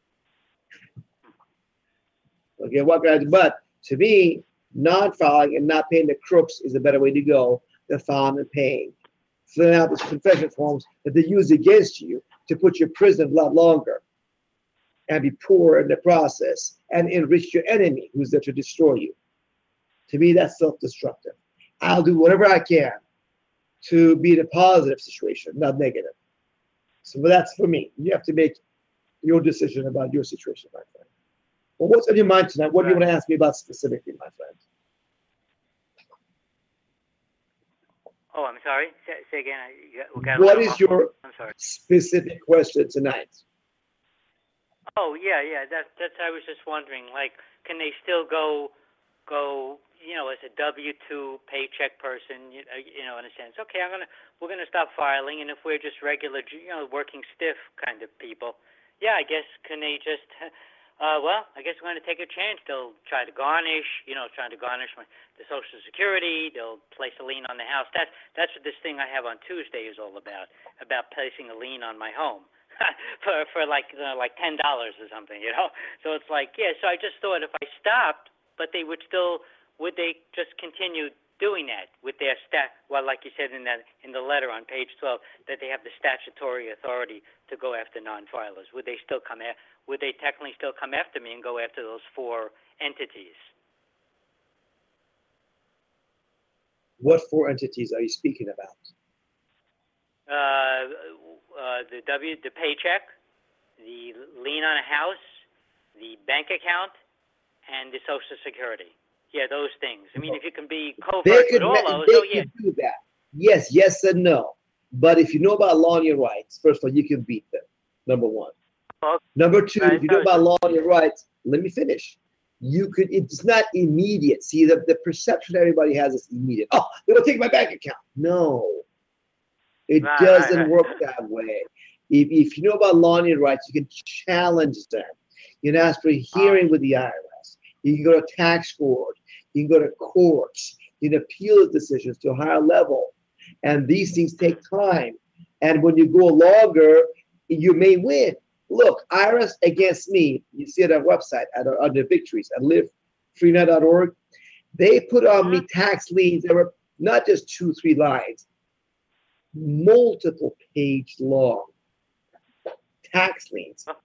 Okay, what can I do? But to me, non-filing and not paying the crooks is a better way to go than filing and paying. Filling out these confession forms that they use against you to put you in prison a lot longer and be poor in the process and enrich your enemy who's there to destroy you. To me, that's self-destructive. I'll do whatever I can to be in a positive situation, not negative. So that's for me. You have to make your decision about your situation, my friend. Well, what's on your mind tonight? What do you want to ask me about specifically, my friend? Oh, I'm sorry. Say, say again. We got what is muffled. your I'm sorry. specific question tonight? Oh, yeah, yeah. That, that's. I was just wondering, like, can they still go, go, you know, as a W two paycheck person, you, you know, in a sense? Okay, I'm gonna, we're gonna stop filing, and if we're just regular, you know, working stiff kind of people, yeah, I guess can they just, uh, well, I guess we're gonna take a chance. They'll try to garnish, you know, trying to garnish my, the Social Security. They'll place a lien on the house. That, that's what this thing I have on Tuesday is all about, about placing a lien on my home. for for like uh, like ten dollars or something, you know. So it's like, yeah. So I just thought if I stopped, but they would still, would they just continue doing that with their stat? Well, like you said in that in the letter on page twelve, that they have the statutory authority to go after non-filers. Would they still come? A- would they technically still come after me and go after those four entities? What four entities are you speaking about? Uh, uh, the W, the paycheck, the lien on a house, the bank account, and the Social Security. Yeah, those things. I mean, if you can be covert with all those, they oh yeah. could do that. Yes, yes and no. But if you know about law and your rights, first of all, you can beat them, number one. Okay. Number two, Right, if you know about law and your rights, let me finish. You could, it's not immediate. See, the, the perception everybody has is immediate. Oh, they're going to take my bank account. No. It right, doesn't right, right. work that way. If, if you know about law and your rights, you can challenge them. You can ask for a hearing Oh. with the I R S. You can go to tax court. You can go to courts. You can appeal the decisions to a higher level. And these things take time. And when you go longer, you may win. Look, I R S against me, you see it on our website at our, under victories at live free net dot org. They put on me tax liens that were not just two, three lines, multiple page long tax liens. Oh.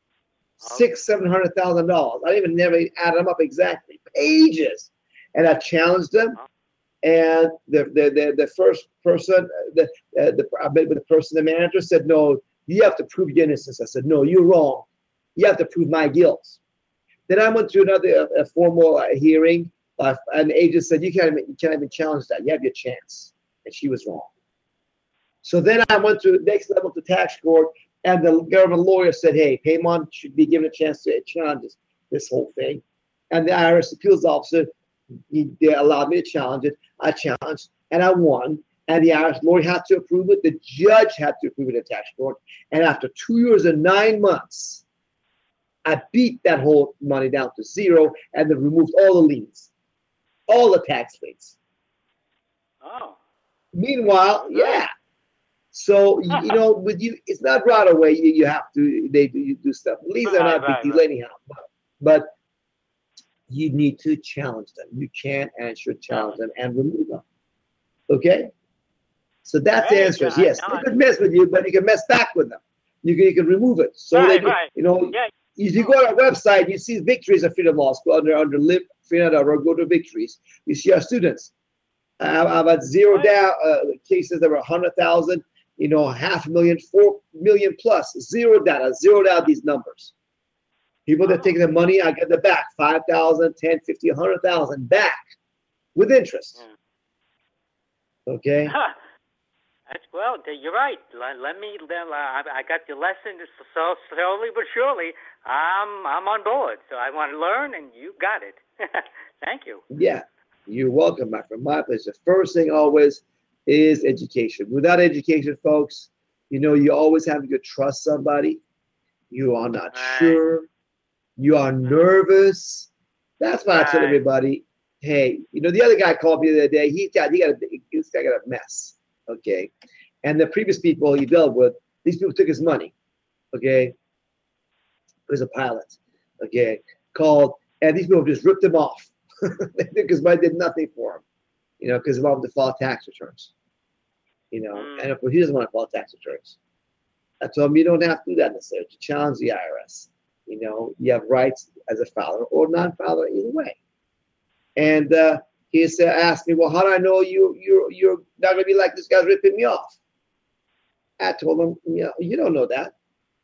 Six, seven hundred thousand dollars. I even never add them up exactly. Pages. And I challenged them. Oh. And the the the, the first person, the uh, the I met with the person, the manager said, "No, you have to prove your innocence." I said, "No, you're wrong. You have to prove my guilt." Then I went to another a formal uh, hearing. Uh, and the agent said, "You can't even, you can't even challenge that. You have your chance." And she was wrong. So then I went to the next level to tax court, and the government lawyer said, "Hey, Paymon should be given a chance to challenge this, this whole thing." And the I R S appeals officer, he, they allowed me to challenge it. I challenged, and I won. And the I R S lawyer had to approve it. The judge had to approve it in tax court. And after two years and nine months, I beat that whole money down to zero, and then removed all the liens, all the tax liens. Oh. Meanwhile, yeah. So you, you know, with you, it's not right away. You, you have to they do you do stuff. Liens are not Right, big right, deal anyhow, but, but you need to challenge them. You can and should challenge them and remove them. Okay. So that's the Right, answer. Is yeah, yes, no, they I- could mess with you, but you can mess back with them. You can you can remove it. So Right, they can, right. you know, Yeah. if you go on our website, you see victories of Freedom Law School under under live freedom dot org. Go to victories. You see our students. Uh, about zero Right. down uh, cases that were a hundred thousand, you know, half a million, four million plus, zero data, zeroed out these numbers. People that Oh. take the money, I get the back, five thousand, ten, fifty, a hundred thousand back with interest. Yeah. Okay. That's well. You're right. Let, let me. Let, I, I got the lesson. So slowly but surely, I'm I'm on board. So I want to learn, and you got it. Thank you. Yeah. You're welcome, my friend. My pleasure. First thing always is education. Without education, folks, you know, you always have to trust somebody. You are not Right. sure. You are nervous. That's why I tell Right. everybody, hey, you know, the other guy called me the other day. He got he got a this guy got a mess. Okay. And the previous people he dealt with, these people took his money. Okay. He was a pilot. Okay. Called, and these people just ripped him off. Because money did nothing for him. You know, because of all the file tax returns. You know, Mm. and of course he doesn't want to file tax returns. I told him you don't have to do that necessarily to challenge the I R S. You know, you have rights as a filer or non-filer either way. And uh, he said, asked me, well, how do I know you you're you're not gonna be like this guy's ripping me off? I told him, you know, you don't know that.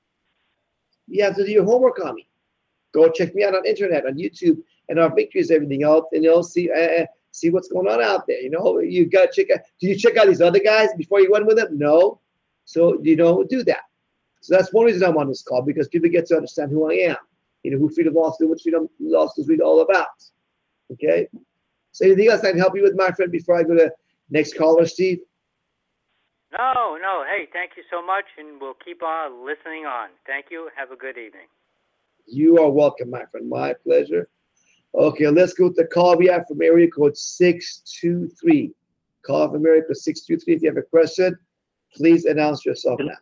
You have to do your homework on me. Go check me out on internet, on YouTube, and our victories, everything else, and you'll see uh, see what's going on out there. You know, you got to check out. Do you check out these other guys before you went with them? No. So you know, do that. So that's one reason I'm on this call, because people get to understand who I am. You know, who Freedom Law School, what Freedom Law School is really all about. Okay. So anything else I can help you with, my friend, before I go to next caller, Steve? No, no. Hey, thank you so much, and we'll keep on listening on. Thank you. Have a good evening. You are welcome, my friend. My pleasure. Okay, let's go to the call we have from area code six two three. Call from area code six two three. If you have a question, please announce yourself now.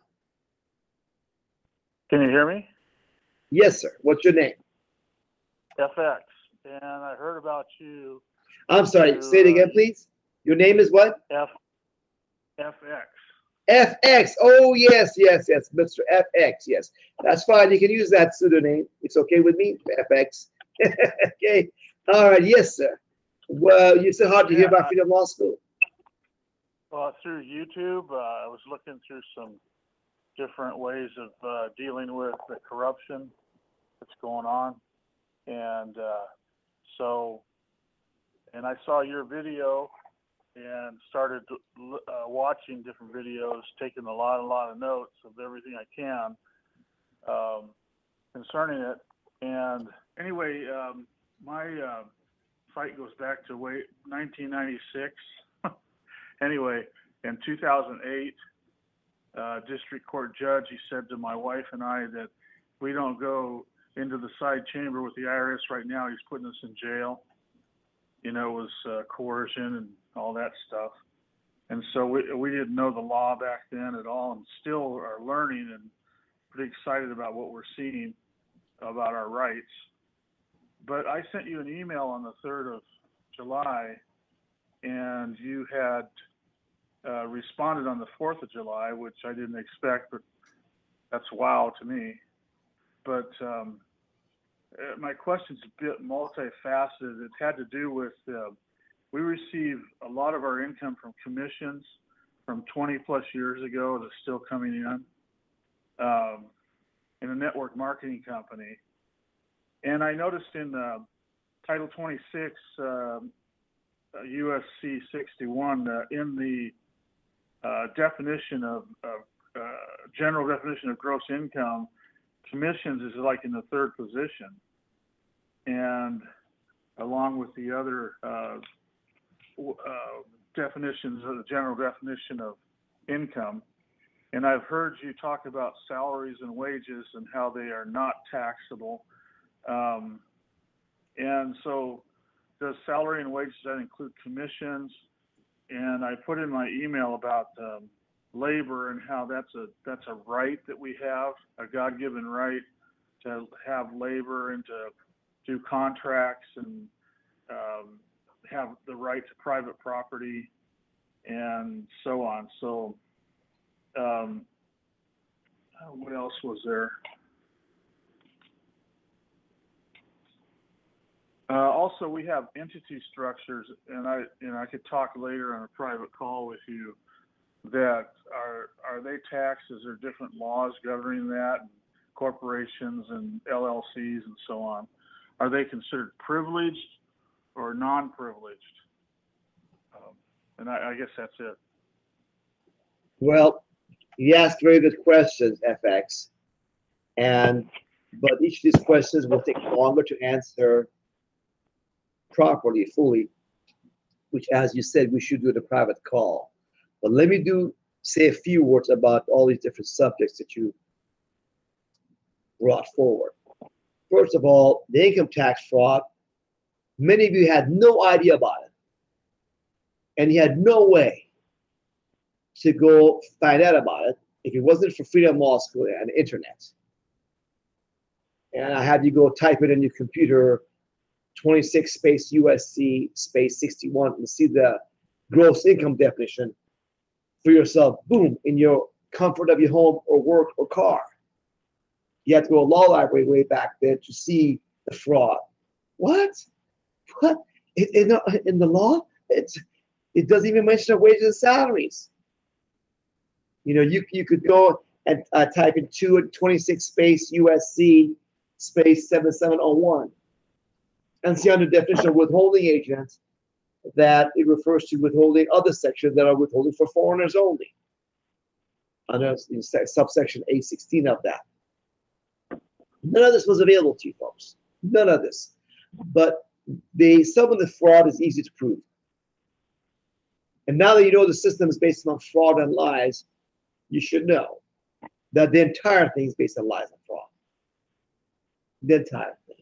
Can you hear me? Yes, sir. What's your name? F X. And I heard about you. I'm sorry. You, Say it again, uh, please. Your name is what? F F X. F X. Oh, yes, yes, yes. Mister F X. Yes. That's fine. You can use that pseudonym. It's okay with me, F X. Okay. All right. Yes, sir. Well, you said hard to hear Yeah, about I- Freedom Law School. Well, through YouTube, uh, I was looking through some different ways of uh, dealing with the corruption that's going on. And uh, so, and I saw your video and started uh, watching different videos, taking a lot, a lot of notes of everything I can um, concerning it. And anyway, um, my uh, fight goes back to way, nineteen ninety-six. Anyway, in two thousand eight, uh, district court judge, he said to my wife and I that we don't go into the side chamber with the I R S right now, he's putting us in jail. You know, it was uh, coercion and all that stuff. And so we, we didn't know the law back then at all, and still are learning and pretty excited about what we're seeing about our rights. But I sent you an email on the third of July, and you had uh, responded on the fourth of July, which I didn't expect, but that's wow to me. But um, uh, my question's a bit multifaceted. It had to do with uh, we receive a lot of our income from commissions from twenty plus years ago that's still coming in um, in a network marketing company. And I noticed in uh, Title twenty-six, uh, U S C sixty-one, uh, in the uh, definition of, of uh, general definition of gross income, commissions is like in the third position, and along with the other uh, uh, definitions of the general definition of income. And I've heard you talk about salaries and wages and how they are not taxable. Um, and so does salary and wages, that include commissions? And I put in my email about um, labor and how that's a that's a right that we have, a God-given right to have labor and to do contracts and um, have the right to private property and so on. So um, what else was there? Uh, also, we have entity structures, and I and I could talk later on a private call with you. That are are they taxed? Is there different laws governing that? Corporations and L L Cs and so on. Are they considered privileged or non-privileged? Um, and I, I guess that's it. Well, you asked very good questions, F X, and but each of these questions will take longer to answer properly, fully, which, as you said, we should do in a private call. But let me do say a few words about all these different subjects that you brought forward. First of all, the income tax fraud. Many of you had no idea about it, and you had no way to go find out about it if it wasn't for Freedom Law School and the internet. And I had you go type it in your computer, twenty-six space U S C space sixty-one, and see the gross income definition for yourself, boom, in your comfort of your home or work or car. You have to go to a law library way back then to see the fraud. What? What? In, in, the, in the law, it's, it doesn't even mention wages and salaries. You know, you, you could go and uh, type in two and twenty-six space U S C space seventy-seven oh one and see under definition of withholding agent that it refers to withholding other sections that are withholding for foreigners only. Under subsection A sixteen of that. None of this was available to you folks. None of this. But the some of the fraud is easy to prove. And now that you know the system is based on fraud and lies, you should know that the entire thing is based on lies and fraud. The entire thing.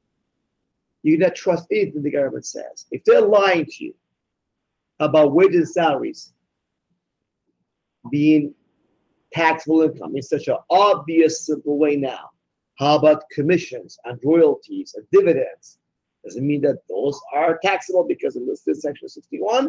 You cannot trust anything the government says. If they're lying to you about wages and salaries being taxable income in such an obvious, simple way now, how about commissions and royalties and dividends? Does it mean that those are taxable because of listed section sixty-one?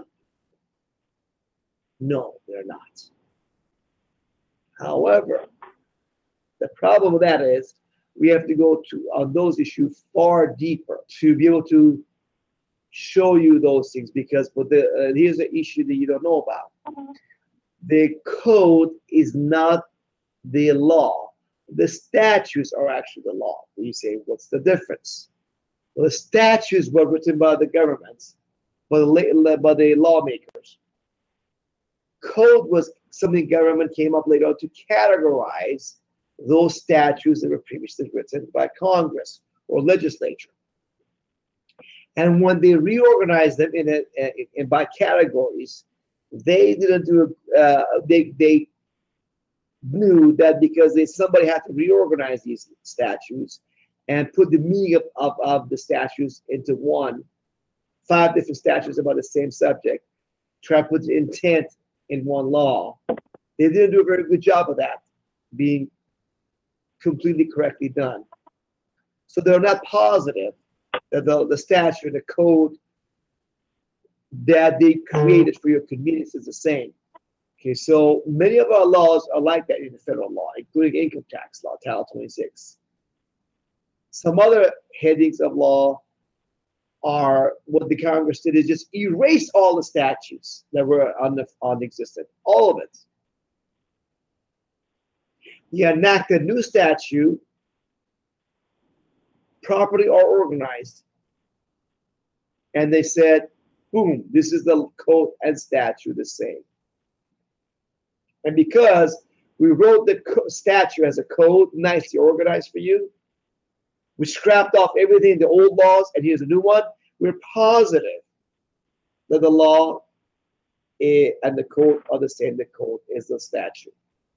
No, they're not. However, the problem with that is we have to go to on those issues far deeper to be able to show you those things, because but the uh, here's the issue that you don't know about. The code is not the law. The statutes are actually the law. You say, what's the difference? Well, the statutes were written by the government, by the, by the lawmakers. Code was something government came up later on to categorize those statutes that were previously written by Congress or legislature. And when they reorganized them in, a, in, in by categories, they didn't do. Uh, they they knew that because they somebody had to reorganize these statutes and put the meaning of, of, of the statutes into one, five different statutes about the same subject, try to put the intent in one law. They didn't do a very good job of that being completely correctly done. So they're not positive that the, the statute, the code that they created for your convenience is the same. Okay, so many of our laws are like that in the federal law, including income tax law, Title twenty-six. Some other headings of law are what the Congress did is just erase all the statutes that were on the on existent, all of it. You enact a new statute, properly or organized, and they said, boom, this is the code and statute the same. And because we wrote the statute as a code, nicely organized for you, we scrapped off everything in the old laws, and here's a new one. We're positive that the law and the code are the same. The code is the statute.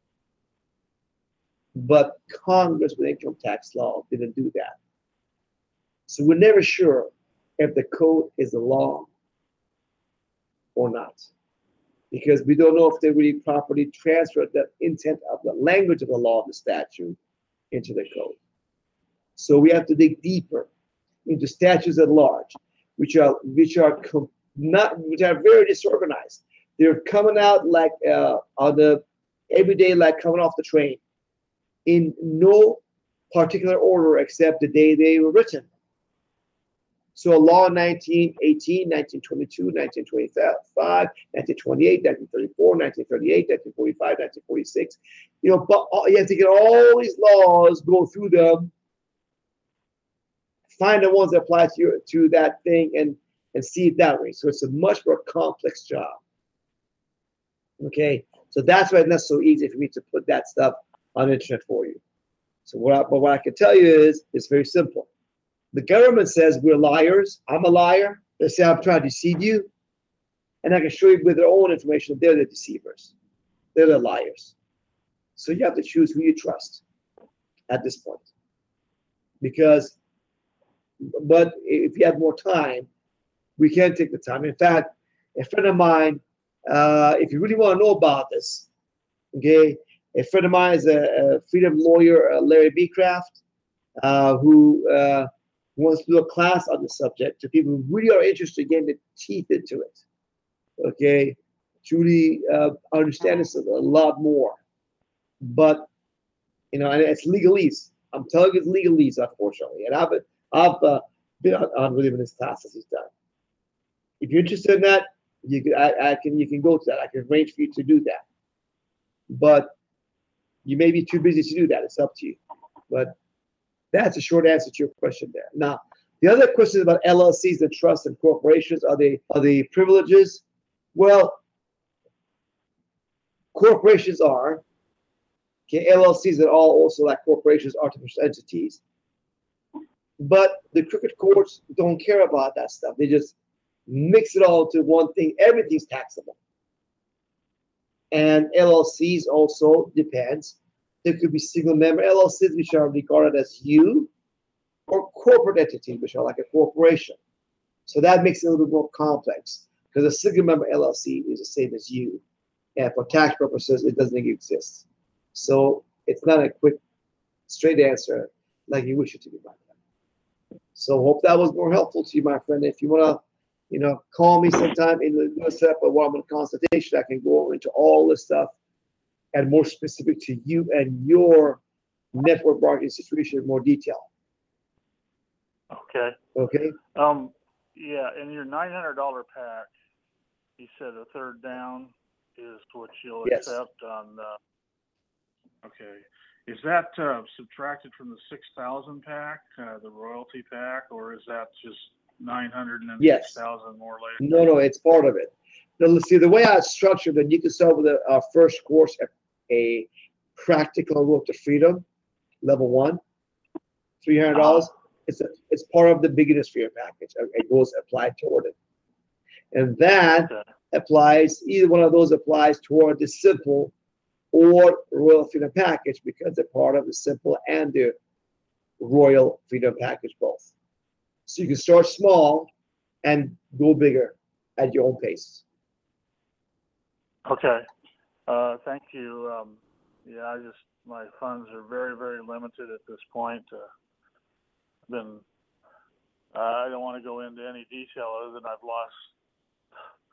But Congress with income tax law didn't do that. So we're never sure if the code is the law or not, because we don't know if they really properly transferred the intent of the language of the law of the statute into the code. So we have to dig deeper into statutes at large, which are which are not which are very disorganized. They're coming out like uh, on the every day, like coming off the train, in no particular order except the day they were written. So a law in nineteen eighteen, nineteen twenty-two, nineteen twenty-five, nineteen twenty-eight, nineteen thirty-four, nineteen thirty-eight, nineteen forty-five, nineteen forty-six. You know, but you have to get all these laws, go through them, find the ones that apply to you, to that thing, and and see it that way. So it's a much more complex job. Okay, so that's why it's not so easy for me to put that stuff on the internet for you. So what I, but what I can tell you is, it's very simple. The government says we're liars. I'm a liar. They say I'm trying to deceive you. And I can show you with their own information they're the deceivers. They're the liars. So you have to choose who you trust at this point. Because, but if you have more time, we can take the time. In fact, a friend of mine, uh, if you really want to know about this, okay, a friend of mine is a, a freedom lawyer, uh, Larry B. Kraft, uh, who uh, wants to do a class on the subject to people who really are interested in getting the teeth into it. Okay, to really uh, understand this a lot more. But, you know, and it's legalese. I'm telling you, it's legalese, unfortunately. And I've, I've uh, been on, on with him in his classes he's done. If you're interested in that, you can, I, I can, you can go to that. I can arrange for you to do that. But you may be too busy to do that. It's up to you. But that's a short answer to your question there. Now, the other question about L L Cs and trusts and corporations, are they are they privileges? Well, corporations are. Okay, L L Cs are all also like corporations, artificial entities. But the crooked courts don't care about that stuff. They just mix it all to one thing. Everything's taxable. And L L Cs also depends. There could be single member L L Cs, which are regarded as you, or corporate entities, which are like a corporation. So that makes it a little bit more complex, because a single member L L C is the same as you. And for tax purposes, it doesn't exist. So it's not a quick, straight answer like you wish it to be, my friend. So hope that was more helpful to you, my friend. If you want to, you know, call me sometime in the set up a one-on-one consultation, I can go into all this stuff and more specific to you and your network marketing situation in more detail. Okay. Okay. Um. Yeah, in your nine hundred dollar pack, you said a third down is what you'll Yes. accept on. Uh, okay. Is that uh, subtracted from the six thousand pack, uh, the royalty pack, or is that just nine hundred and then Yes. six thousand more later? No, no, it's part of it. Now, let's see, the way I structured it, you can start with a, a first course, a, a practical road to freedom, level one, three hundred dollars. Uh-huh. It's a, it's part of the beginner's freedom package. It goes applied toward it. And that okay. applies, either one of those applies toward the simple or royal freedom package, because they're part of the simple and the royal freedom package both. So you can start small and go bigger at your own pace. Okay. Uh, thank you. Um, yeah, I just, my funds are very, very limited at this point. Uh, been, uh, I don't want to go into any detail other than I've lost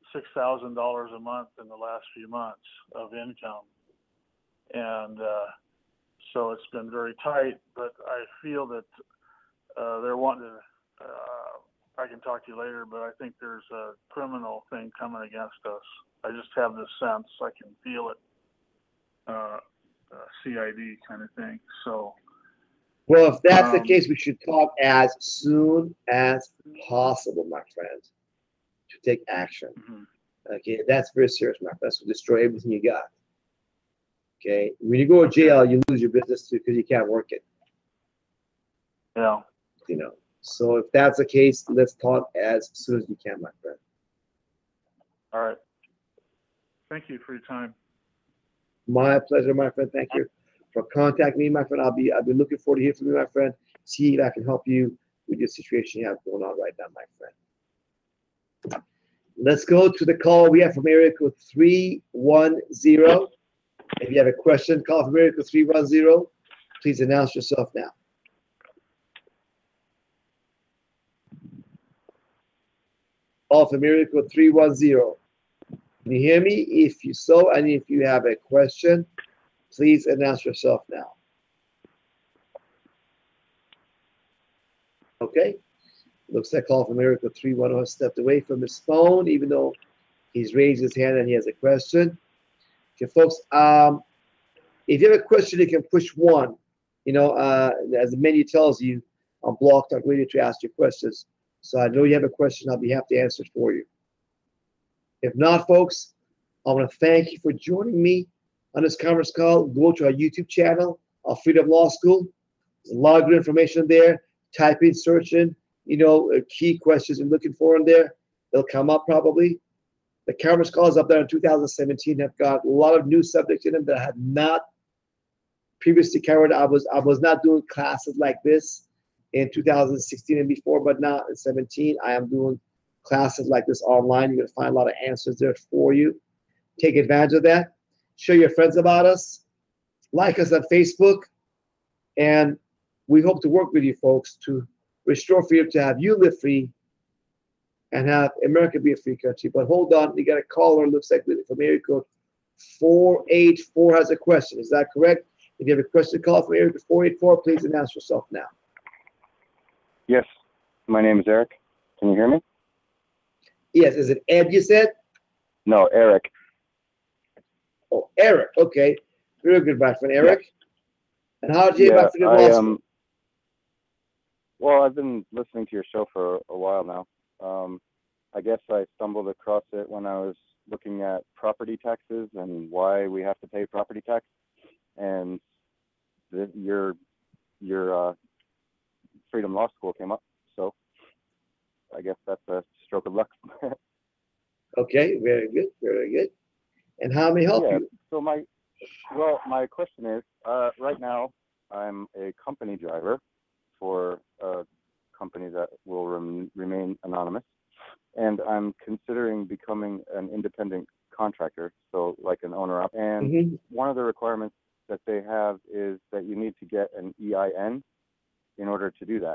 six thousand dollars a month in the last few months of income. And uh, so it's been very tight, but I feel that uh, they're wanting to, uh, I can talk to you later, but I think there's a criminal thing coming against us. I just have this sense, I can feel it, uh, uh, C I D kind of thing. So, well, if that's the Um, case, we should talk as soon as possible, my friend, to take action. mhm. Okay, that's very serious, my friend. That's to destroy everything you got. Okay, when you go to jail, you lose your business too because you can't work it. Yeah. You know, so if that's the case, let's talk as soon as you can, my friend. All right. Thank you for your time. My pleasure, my friend. Thank you for contacting me, my friend. I'll be I'll be looking forward to hearing from you, my friend. See if I can help you with your situation you have going on right now, my friend. Let's go to the call we have from area code three one zero. If you have a question, call from area code three one zero. Please announce yourself now. Call from area code three one zero. Can you hear me? If you so, and if you have a question, please announce yourself now. Okay. Looks like call from area code three one zero has stepped away from his phone, even though he's raised his hand and he has a question. Okay, folks, um, if you have a question, you can push one. You know, uh, as the menu tells you on Blog Talk Radio to ask your questions. So I know you have a question. I'll be happy to answer it for you. If not, folks, I want to thank you for joining me on this conference call. Go to our YouTube channel, our Freedom Law School. There's a lot of good information there. Type in, search in, you know, uh, key questions you're looking for in there. They'll come up probably. The conference calls up there in two thousand seventeen have got a lot of new subjects in them that I had not previously covered. I was I was not doing classes like this in two thousand sixteen and before, but now in seventeen, I am doing classes like this online. You're gonna find a lot of answers there for you. Take advantage of that. Show your friends about us. Like us on Facebook. And we hope to work with you folks to restore freedom, to have you live free and have America be a free country. But hold on, you got a caller, looks like from area code four eight four has a question. Is that correct? If you have a question, call from area code four eight four. Please announce yourself now. Yes, my name is Eric. Can you hear me? Yes, is it Ed you said? No, Eric. Oh, Eric. Okay. Very good, my friend Eric. Yeah. And how did you yeah, hear about Freedom Law School? Um, well, I've been listening to your show for a while now. Um, I guess I stumbled across it when I was looking at property taxes and why we have to pay property tax. And the, your your uh, Freedom Law School came up. So I guess that's a stroke of luck. Okay, very good, very good. And how may I help yeah, you? So my, well, my question is, uh, right now I'm a company driver for a company that will rem remain anonymous, and I'm considering becoming an independent contractor, so like an owner up. And Mm-hmm. one of the requirements that they have is that you need to get an E I N in order to do that.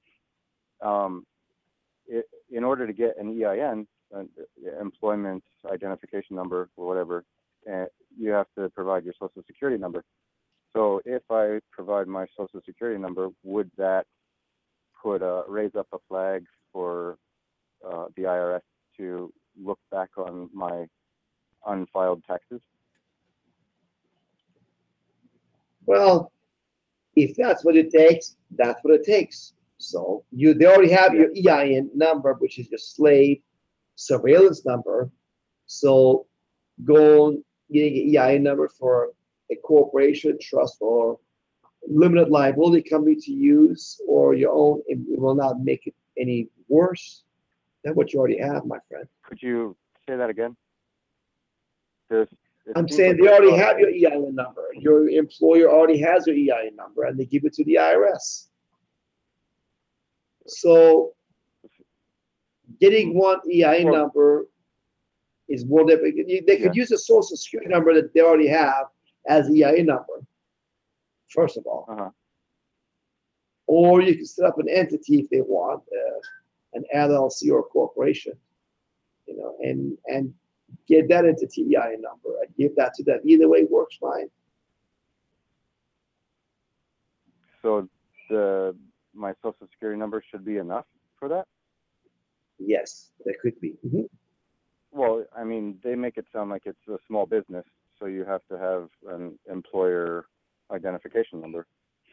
Um, it, in order to get an E I N, uh, employment identification number or whatever, uh, you have to provide your social security number. So if I provide my social security number, would that put a, raise up a flag for uh, the I R S to look back on my unfiled taxes? Well, if that's what it takes, that's what it takes. So you they already have your E I N number, which is your slave surveillance number. So go on getting an E I N number for a corporation, trust, or limited liability company to use, or your own. It will not make it any worse than what you already have, my friend. Could you say that again? There's, I'm saying they already have your E I N number. Your employer already has your E I N number, and they give it to the I R S. So getting one E I N Well, number is more difficult. They could yeah. use a social security number that they already have as E I N number, first of all. Uh-huh. Or you can set up an entity if they want, uh, an L L C or a corporation. you know, and and get that entity E I N number and give that to them. Either way works fine. So the my social security number should be enough for that? Yes, there could be. Mhm. Well, I mean, they make it sound like it's a small business, so you have to have an employer identification number.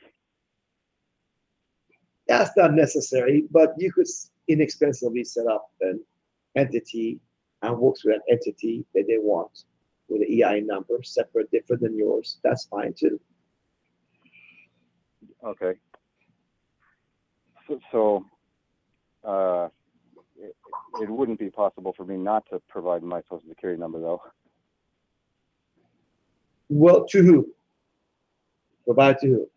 That's not necessary, but you could inexpensively set up an entity and work with an entity that they want with an E I N number, separate, different than yours. That's fine too. Okay. So, so uh, it, it wouldn't be possible for me not to provide my social security number, though. Well, to who? Provide to who?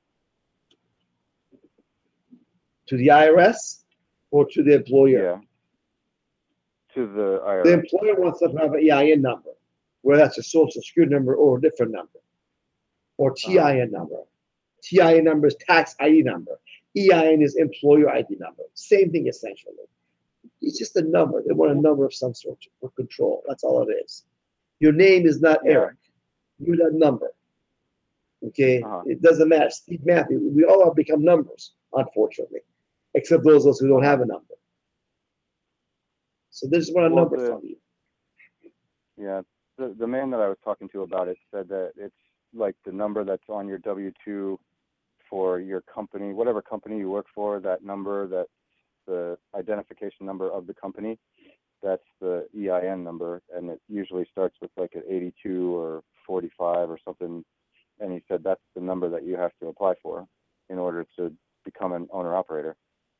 To the I R S or to the employer? Yeah. To the I R S. The employer wants to have an E I N number, whether that's a social security number or a different number, or T I N number. T I N number is tax I D number. E I N is employer I D number. Same thing essentially. It's just a number. They want a number of some sort for control. That's all it is. Your name is not Yeah. Eric. You're that number. Okay? Uh-huh. It doesn't matter. Steve Matthew. We all have become numbers, unfortunately, except those of us who don't have a number. So they just want a Well, number the- from you. Yeah. The, the man that I was talking to about it said that it's like the number that's on your W two for your company, whatever company you work for, that number, that's the identification number of the company, that's the E I N number, and it usually starts with like an eighty-two or forty-five or something, and he said that's the number that you have to apply for in order to become an owner-operator.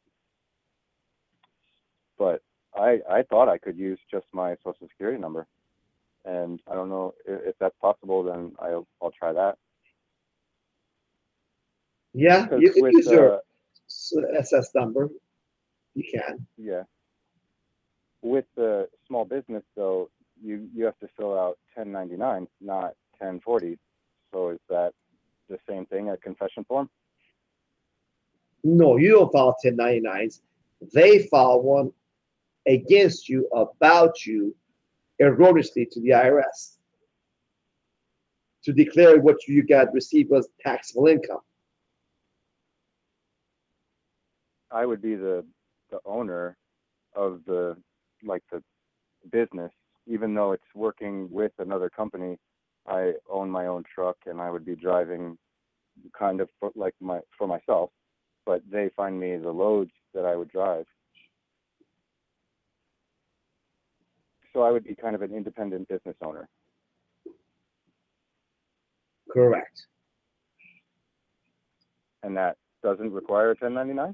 But I, I thought I could use just my social security number, and I don't know if, if that's possible, then I'll, I'll try that. Yeah, Because you can with, use your uh, S S number. You can. Yeah. With the small business, though, you, you have to fill out ten ninety-nine, not ten forty. So is that the same thing, a confession form? No, you don't file ten ninety-nines. They file one against you, about you, erroneously to the I R S to declare what you got received as taxable income. I would be the, the owner of the, like the business, even though it's working with another company. I own my own truck and I would be driving kind of for, like my, for myself, but they find me the loads that I would drive. So I would be kind of an independent business owner. Correct. And that doesn't require a ten ninety-nine?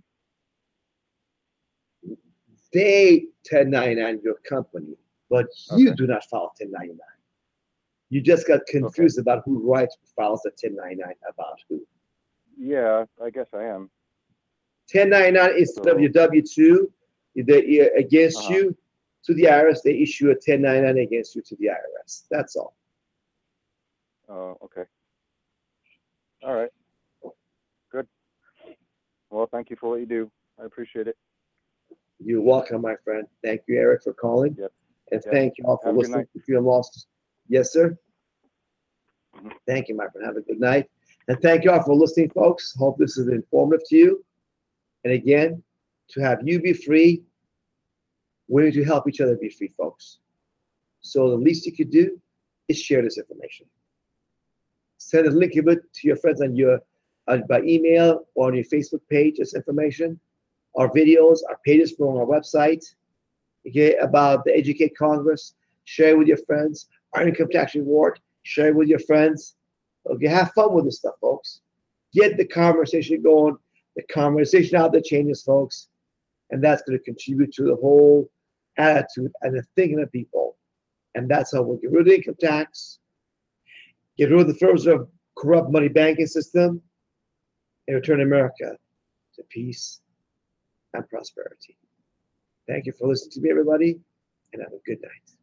They ten ninety-nine your company, but you Okay. do not file ten ninety-nine. You just got confused about who writes files a ten ninety-nine about who. Yeah, I guess I am. ten ninety-nine instead of So- your W two, they, against Uh-huh. you to the I R S, they issue a ten ninety-nine against you to the I R S. That's all. Oh, okay. All right. Good. Well, thank you for what you do. I appreciate it. You're welcome, my friend. Thank you, Eric, for calling. Yep. And Yep. thank you all for Have a good listening night. to Feel Lost. Yes, sir. Mhm. Thank you, my friend. Have a good night. And thank you all for listening, folks. Hope this is informative to you. And again, to have you be free, we need to help each other be free, folks. So the least you could do is share this information. Send a link of it to your friends on your uh, by email or on your Facebook page, this information. Our videos, our pages from our website, okay, about the Educate Congress. Share it with your friends. Our income tax reward, share it with your friends. Okay, have fun with this stuff, folks. Get the conversation going. The conversation out there changes, folks. And that's going to contribute to the whole attitude and the thinking of people. And that's how we'll get rid of the income tax, get rid of the further corrupt money banking system, and return America to peace and prosperity. Thank you for listening to me, everybody, and have a good night.